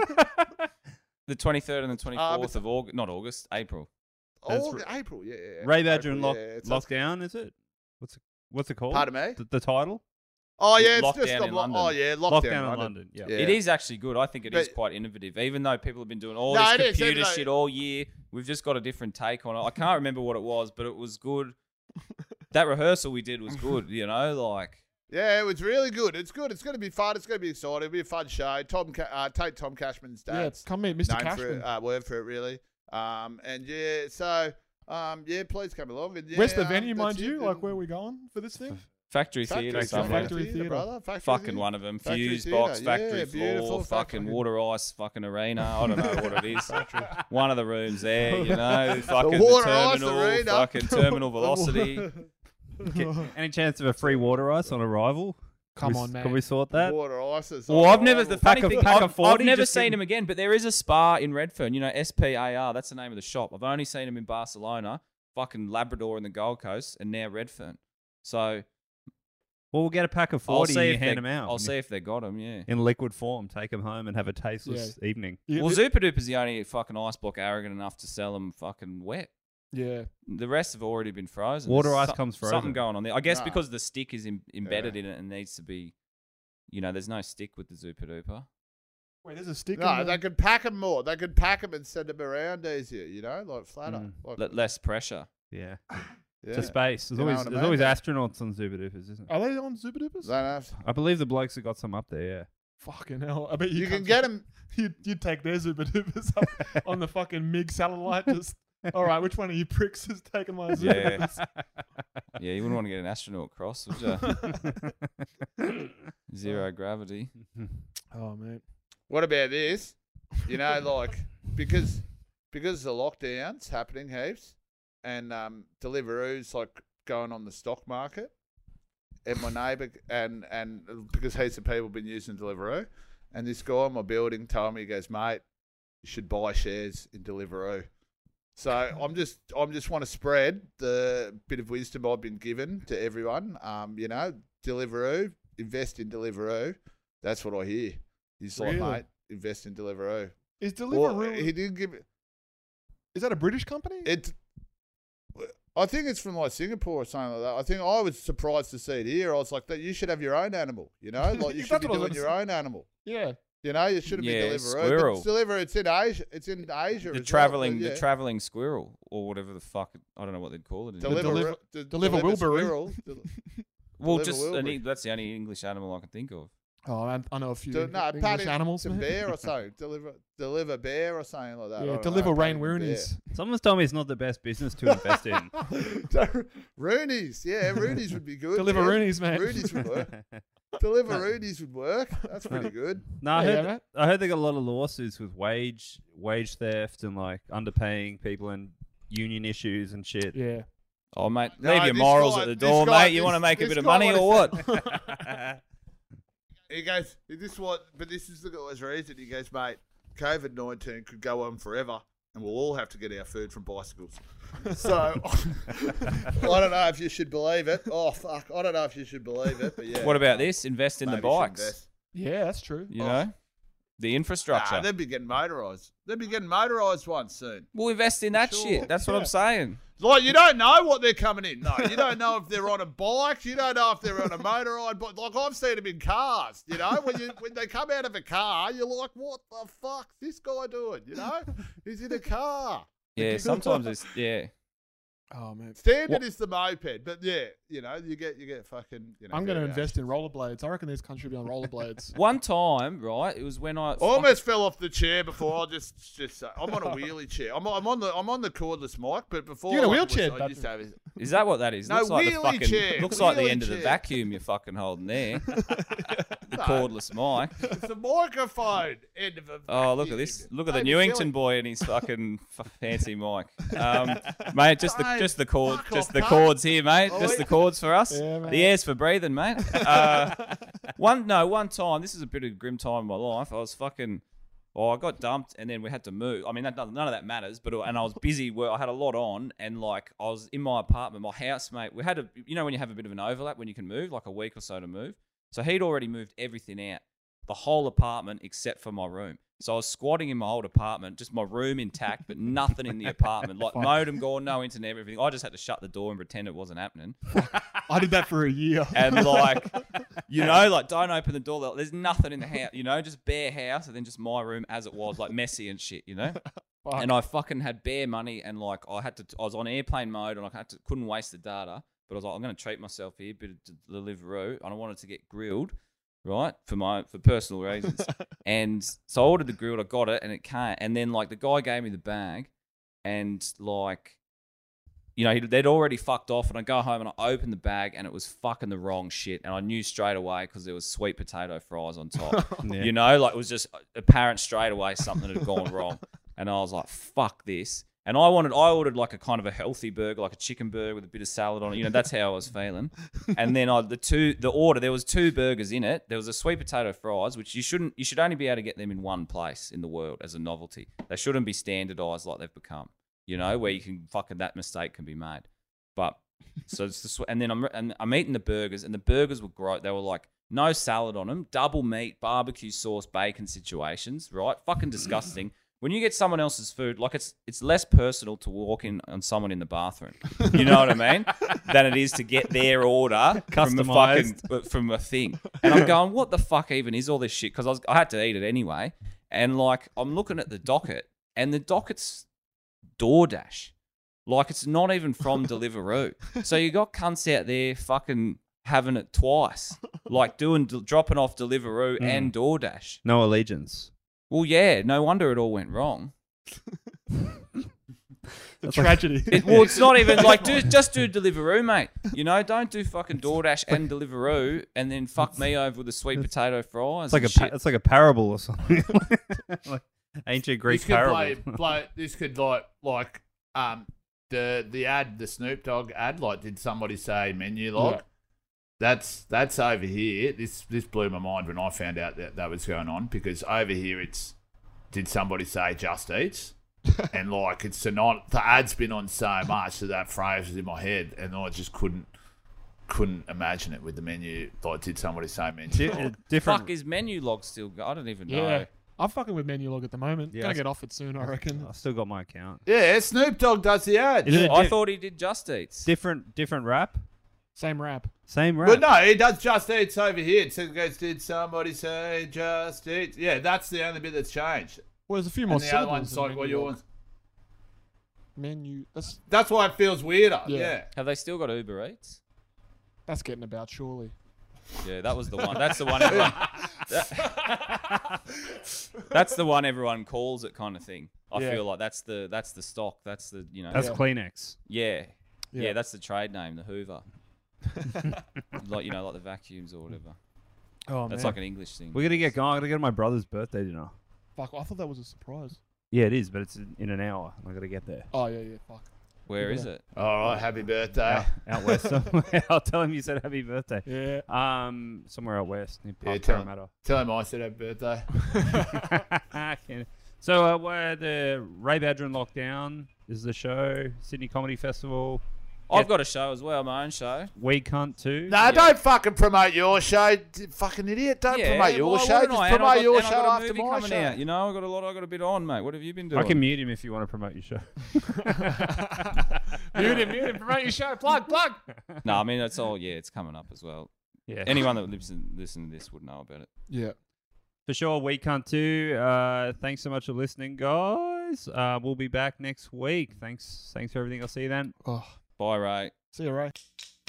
the twenty-third and the twenty-fourth it's- of August, not August, April. That's Aug- April, yeah. yeah. Ray Badger and April, lock, yeah, it's- Lockdown, is it? What's it, what's it called? Pardon me? The, the title? Oh, yeah, it's Lockdown just in a lo- London. Oh, yeah, lockdown, Lockdown in in London. London. Yeah. Yeah. It is actually good. I think it is But- quite innovative. Even though people have been doing all No, this it is, computer even though- shit all year, we've just got a different take on it. I can't remember what it was, but it was good. That rehearsal we did was good, you know, like Yeah, it was really good. It's good. It's going to be fun. It's going to be exciting. It'll be a fun show. Tom, Ca- uh, take Tom Cashman's yeah, dad's come meet Mister name for Cashman. it, uh, word for it, really. Um, and yeah, so um, yeah, please come along. And, yeah, Where's the um, venue, that's mind it. you? Like, And where are we going for this thing? factory, Factory, theatre Factory, somewhere. Factory theatre, theatre. brother. Factory Fucking theatre. one of them. Factory Fuse theatre. box, Yeah, factory beautiful floor, fucking factory. water ice, fucking arena. I don't know what it is. One of the rooms there, you know, fucking the, water ice terminal, arena. fucking terminal velocity. Any chance of a free water ice on arrival? Come Can we- on, man. Can we sort that? Water ices. Well, on I've never. arrival. The funny Pack of- thing, pack I've, of forty, I've never just seen in- him again. But there is a spa in Redfern. You know, S P A R. That's the name of the shop. I've only seen him in Barcelona, fucking Labrador and the Gold Coast, and now Redfern. So Well, we'll get a pack of I'll forty see and you if hand they, them out. I'll see if they got him. Yeah. in liquid form. Take them home and have a tasteless evening. Yeah, Well, it- Zupa Duper's the only fucking ice block arrogant enough to sell them fucking wet. yeah. The rest have already been frozen. Water There's ice some- comes frozen. Something going on there. I guess Nah. because the stick is Im- embedded in it and needs to be, you know, there's no stick with the Zupa Duper. Wait, there's a stick. No, in they the... could pack them more. They could pack them and send them around easier. You know, like flatter. Mm. Like, L- less pressure. Yeah. yeah. To space. There's You know always what I there's mean? always astronauts on Zuba Doopers, isn't Are they on Super Dupers? They don't have- I believe the blokes have got some up there, yeah. Fucking hell! I bet you, You can cunts- get them. You'd, you'd take their Super Dupers up on the fucking MiG satellite. Just all right. Which one of you pricks has taken my Super Yeah. Dupers? Yeah, you wouldn't want to get an astronaut cross, would you? Zero gravity. Oh man. What about this? You know, like because because the lockdowns happening heaps, and um, Deliveroo's like going on the stock market. And my neighbour and and because heaps of people have been using Deliveroo, and this guy in my building told me, he goes, mate, you should buy shares in Deliveroo. So I'm just I'm just want to spread the bit of wisdom I've been given to everyone. Um, you know, Deliveroo, invest in Deliveroo. That's what I hear. He's like, Really? mate, invest in Deliveroo. Is Well, Deliveroo? he didn't give it. Is that a British company? It. I think it's from like Singapore or something like that. I think I was surprised to see it here. I was like, that you should have your own animal. You know, like you That's should be what I was doing your gonna own animal. yeah. You know, you shouldn't Yeah, be Deliveroo. squirrel. But it's Deliveroo. It's in Asia. It's in Asia. The as traveling, well, but the yeah. traveling squirrel, or whatever the fuck. I don't know what they'd call it. in Deliver, deliver- de- deliver Wilbury. squirrel. Del- well, deliver just an, Wilbury. Eng- that's the only English animal I can think of. Oh, I, I know a few de- no, English Paddy, animals. to man. bear or something. Deliver, deliver bear or something like that. I Yeah, don't deliver know, rain Paddy the bear. Roonies. Someone's told me it's not the best business to invest in. Roonies, yeah, Roonies would be good. Deliver yeah. Roonies, man. Roonies would work. Deliver Roonies would work. That's pretty good. No, I Yeah, heard, yeah, mate. I heard they got a lot of lawsuits with wage wage theft and like underpaying people and union issues and shit. Yeah. Oh, mate, No, leave your this morals guy- at the this door, guy- mate. You this- want to make a this bit of guy money or wanted- what? He goes, this is what, but this is the guy's reason. He goes, mate, COVID nineteen could go on forever, and we'll all have to get our food from bicycles. So I don't know if you should believe it. Oh fuck, I don't know if you should believe it, but yeah. What about this? Invest in Maybe the you should bikes. invest. Yeah, that's true. You Oh. know, the infrastructure. Nah, they'd be getting motorised. They'd be getting motorised ones soon. We'll invest in that Sure. shit. That's what I'm saying. Like, you don't know what they're coming in. No, you don't know if they're on a bike. You don't know if they're on a motorised bike. Like, I've seen them in cars, you know? When you when they come out of a car, you're like, what the fuck's this guy doing, you know? He's in a car. Yeah, sometimes it's yeah. Oh man, Standard is the moped, but yeah, you know, you get you get fucking, you know. I'm going to variations. invest in rollerblades. I reckon this country will be on rollerblades. One time, right? It was when I I almost fell off the chair before. I just just say, I'm on a wheelie chair. I'm, I'm on the I'm on the cordless mic, but before You're in a I wheelchair, was- I used to have a- Is that what that is? No, looks like the wheelie fucking, chair, looks like the wheelie end of the chair. vacuum you're fucking holding there. The No. cordless mic. It's the microphone end of a. Oh, look at vacuum. this! Look at the David Newington Silly. boy and his fucking f- fancy mic, um, mate. Just the Don't just the cord, fuck just off, the cunt. cords here, mate. Oh, Just yeah. the cords for us. Yeah, mate. The air's for breathing, mate. Uh, one no, one time. This is a bit of a grim time in my life. I was fucking. Oh, I got dumped, and then we had to move. I mean, that, none of that matters. But and I was busy. Where I had a lot on, and like I was in my apartment, my housemate. We had a, you know, when you have a bit of an overlap when you can move, like a week or so to move. So he'd already moved everything out, the whole apartment except for my room. So I was squatting in my old apartment, just my room intact, but nothing in the apartment. Like modem gone, no internet, everything. I just had to shut the door and pretend it wasn't happening. I did that for a year. And like, you know, like don't open the door. There's nothing in the house, you know, just bare house, and then just my room as it was, like messy and shit, you know. Fuck. And I fucking had bare money, and like I had to, I was on airplane mode, and I had to, couldn't waste the data. But I was like, I'm going to treat myself here, bit of Deliveroo, and I wanted to get grilled, right, for my for personal reasons. And so I ordered the grilled, I got it, and it came. And then like the guy gave me the bag, and like, you know, he'd, they'd already fucked off, and I go home and I opened the bag, and it was fucking the wrong shit, and I knew straight away because there was sweet potato fries on top. Yeah. You know, like it was just apparent straight away something had gone wrong, and I was like, fuck this. And I wanted, I ordered like a kind of a healthy burger, like a chicken burger with a bit of salad on it. You know, that's how I was feeling. And then I, the two, the order, there was two burgers in it. There was a sweet potato fries, which you shouldn't, you should only be able to get them in one place in the world as a novelty. They shouldn't be standardized like they've become. You know, where you can fucking that mistake can be made. But so it's the, sw- and then I'm and I'm eating the burgers, and the burgers were great. They were like no salad on them, double meat, barbecue sauce, bacon situations, right? Fucking disgusting. When you get someone else's food, like it's it's less personal to walk in on someone in the bathroom. You know what I mean? Than it is to get their order from a fucking from a thing. And I'm going, what the fuck even is all this shit? Because I was I had to eat it anyway. And like I'm looking at the docket, and the docket's DoorDash. Like it's not even from Deliveroo. So you got cunts out there fucking having it twice, like doing dropping off Deliveroo Mm. and DoorDash. No allegiance. Well, yeah, no wonder it all went wrong. The tragedy. It, well, it's not even like do just do Deliveroo, mate. You know, don't do fucking DoorDash and Deliveroo, and then fuck me over with the sweet potato fries. It's like a and pa- shit. it's like a parable or something. Like ancient Greek This could parable. play, play, this could like like um the the ad, the Snoop Dogg ad. Like, did somebody say menu log? Yeah. That's that's over here. This this blew my mind when I found out that that was going on, because over here it's did somebody say Just Eats? And like it's not the ad's been on so much that that phrase was in my head, and I just couldn't couldn't imagine it with the menu. Like, did somebody say menu? Di- log? different. Fuck, is menu log still? Go- I don't even know. Yeah. I'm fucking with Menulog at the moment. Yeah, Gonna I- get off it soon, I reckon. I still got my account. Yeah, Snoop Dogg does the ad. Is it a I di- thought he did Just Eats. different different rap? Same rap. Same rap. But no, he does Just Eats over here. It says, goes, did somebody say Just Eat? Yeah, that's the only bit that's changed. Well, there's a few more And the other syllables. one's in like, what you Menulog. want? Menu. That's That's why it feels weirder. Yeah. Yeah. Have they still got Uber Eats? that's getting about, surely. Yeah, that was the one. That's the one. Everyone, that's the one everyone calls it, kind of thing. I Yeah. feel like that's the that's the stock. That's the you know. That's Yeah. Kleenex. yeah. yeah, Yeah. That's the trade name, the Hoover. Like you know, like the vacuums or whatever. Oh, That's man. like an English thing. We're gonna get going. I gotta go to my brother's birthday dinner. Fuck, I thought that was a surprise. Yeah, it is, but it's in in an hour. I gotta get there. Oh, yeah, yeah, fuck. Where is it? All right, happy birthday. Out, out west somewhere. I'll tell him you said happy birthday. Yeah. Um, somewhere out west near Yeah, Park tell him. Parramatta. Tell him I said happy birthday. Can- So uh, we're the Ray Badron Lockdown is the show. Sydney Comedy Festival. I've got a show as well, my own show. We Cunt too. No, don't fucking promote your show, d- fucking idiot. Don't Yeah, promote your why show. wouldn't Just I? And promote I've got- your and I've show got a after movie my coming show. out. You know, I've got a lot. I've got a bit on, mate. What have you been doing? I can mute him if you want to promote your show. Mute him, mute him, promote your show. Plug, plug. No, I mean that's all. Yeah, it's coming up as well. Yeah. Anyone that lives in listen to this would know about it. Yeah. For sure, We Cunt too. Uh, thanks so much for listening, guys. Uh, we'll be back next week. Thanks. Thanks for everything. I'll see you then. Oh, Bye, Ray. see you, Ray.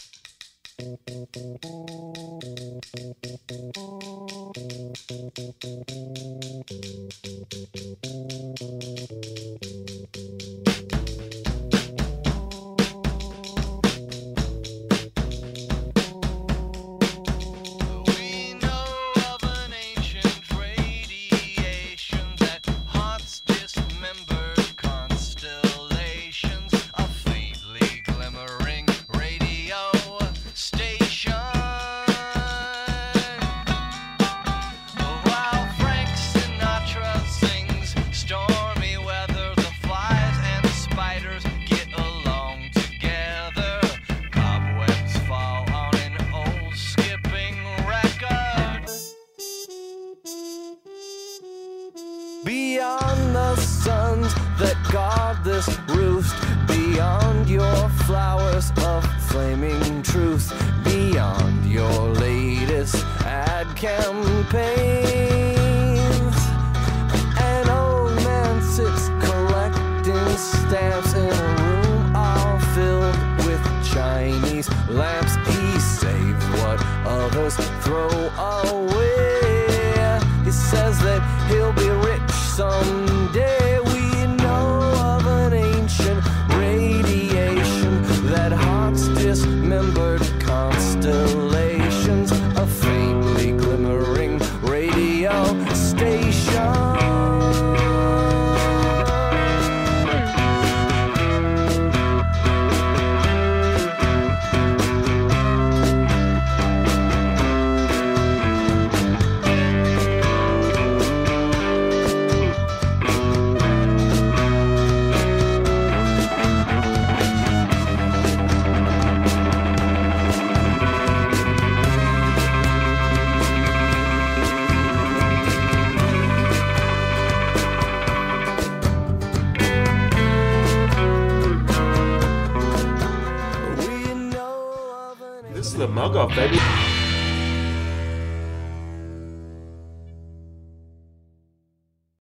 We know of an ancient radiation that haunts dismembered constellations, a faintly glimmering radio station. While Frank Sinatra sings stormy weather, the flies and spiders get along together. Cobwebs fall on an old skipping record. Beyond the suns that guard this roost, beyond your flowers of flaming truth, beyond your latest ad campaigns, an old man sits collecting stamps in a room all filled with Chinese lamps. He saved what others throw away. He says that he'll be rich someday. We know of an ancient radiation that haunts dismembered constellations, a faintly glimmering radio station. This is the mug off, baby.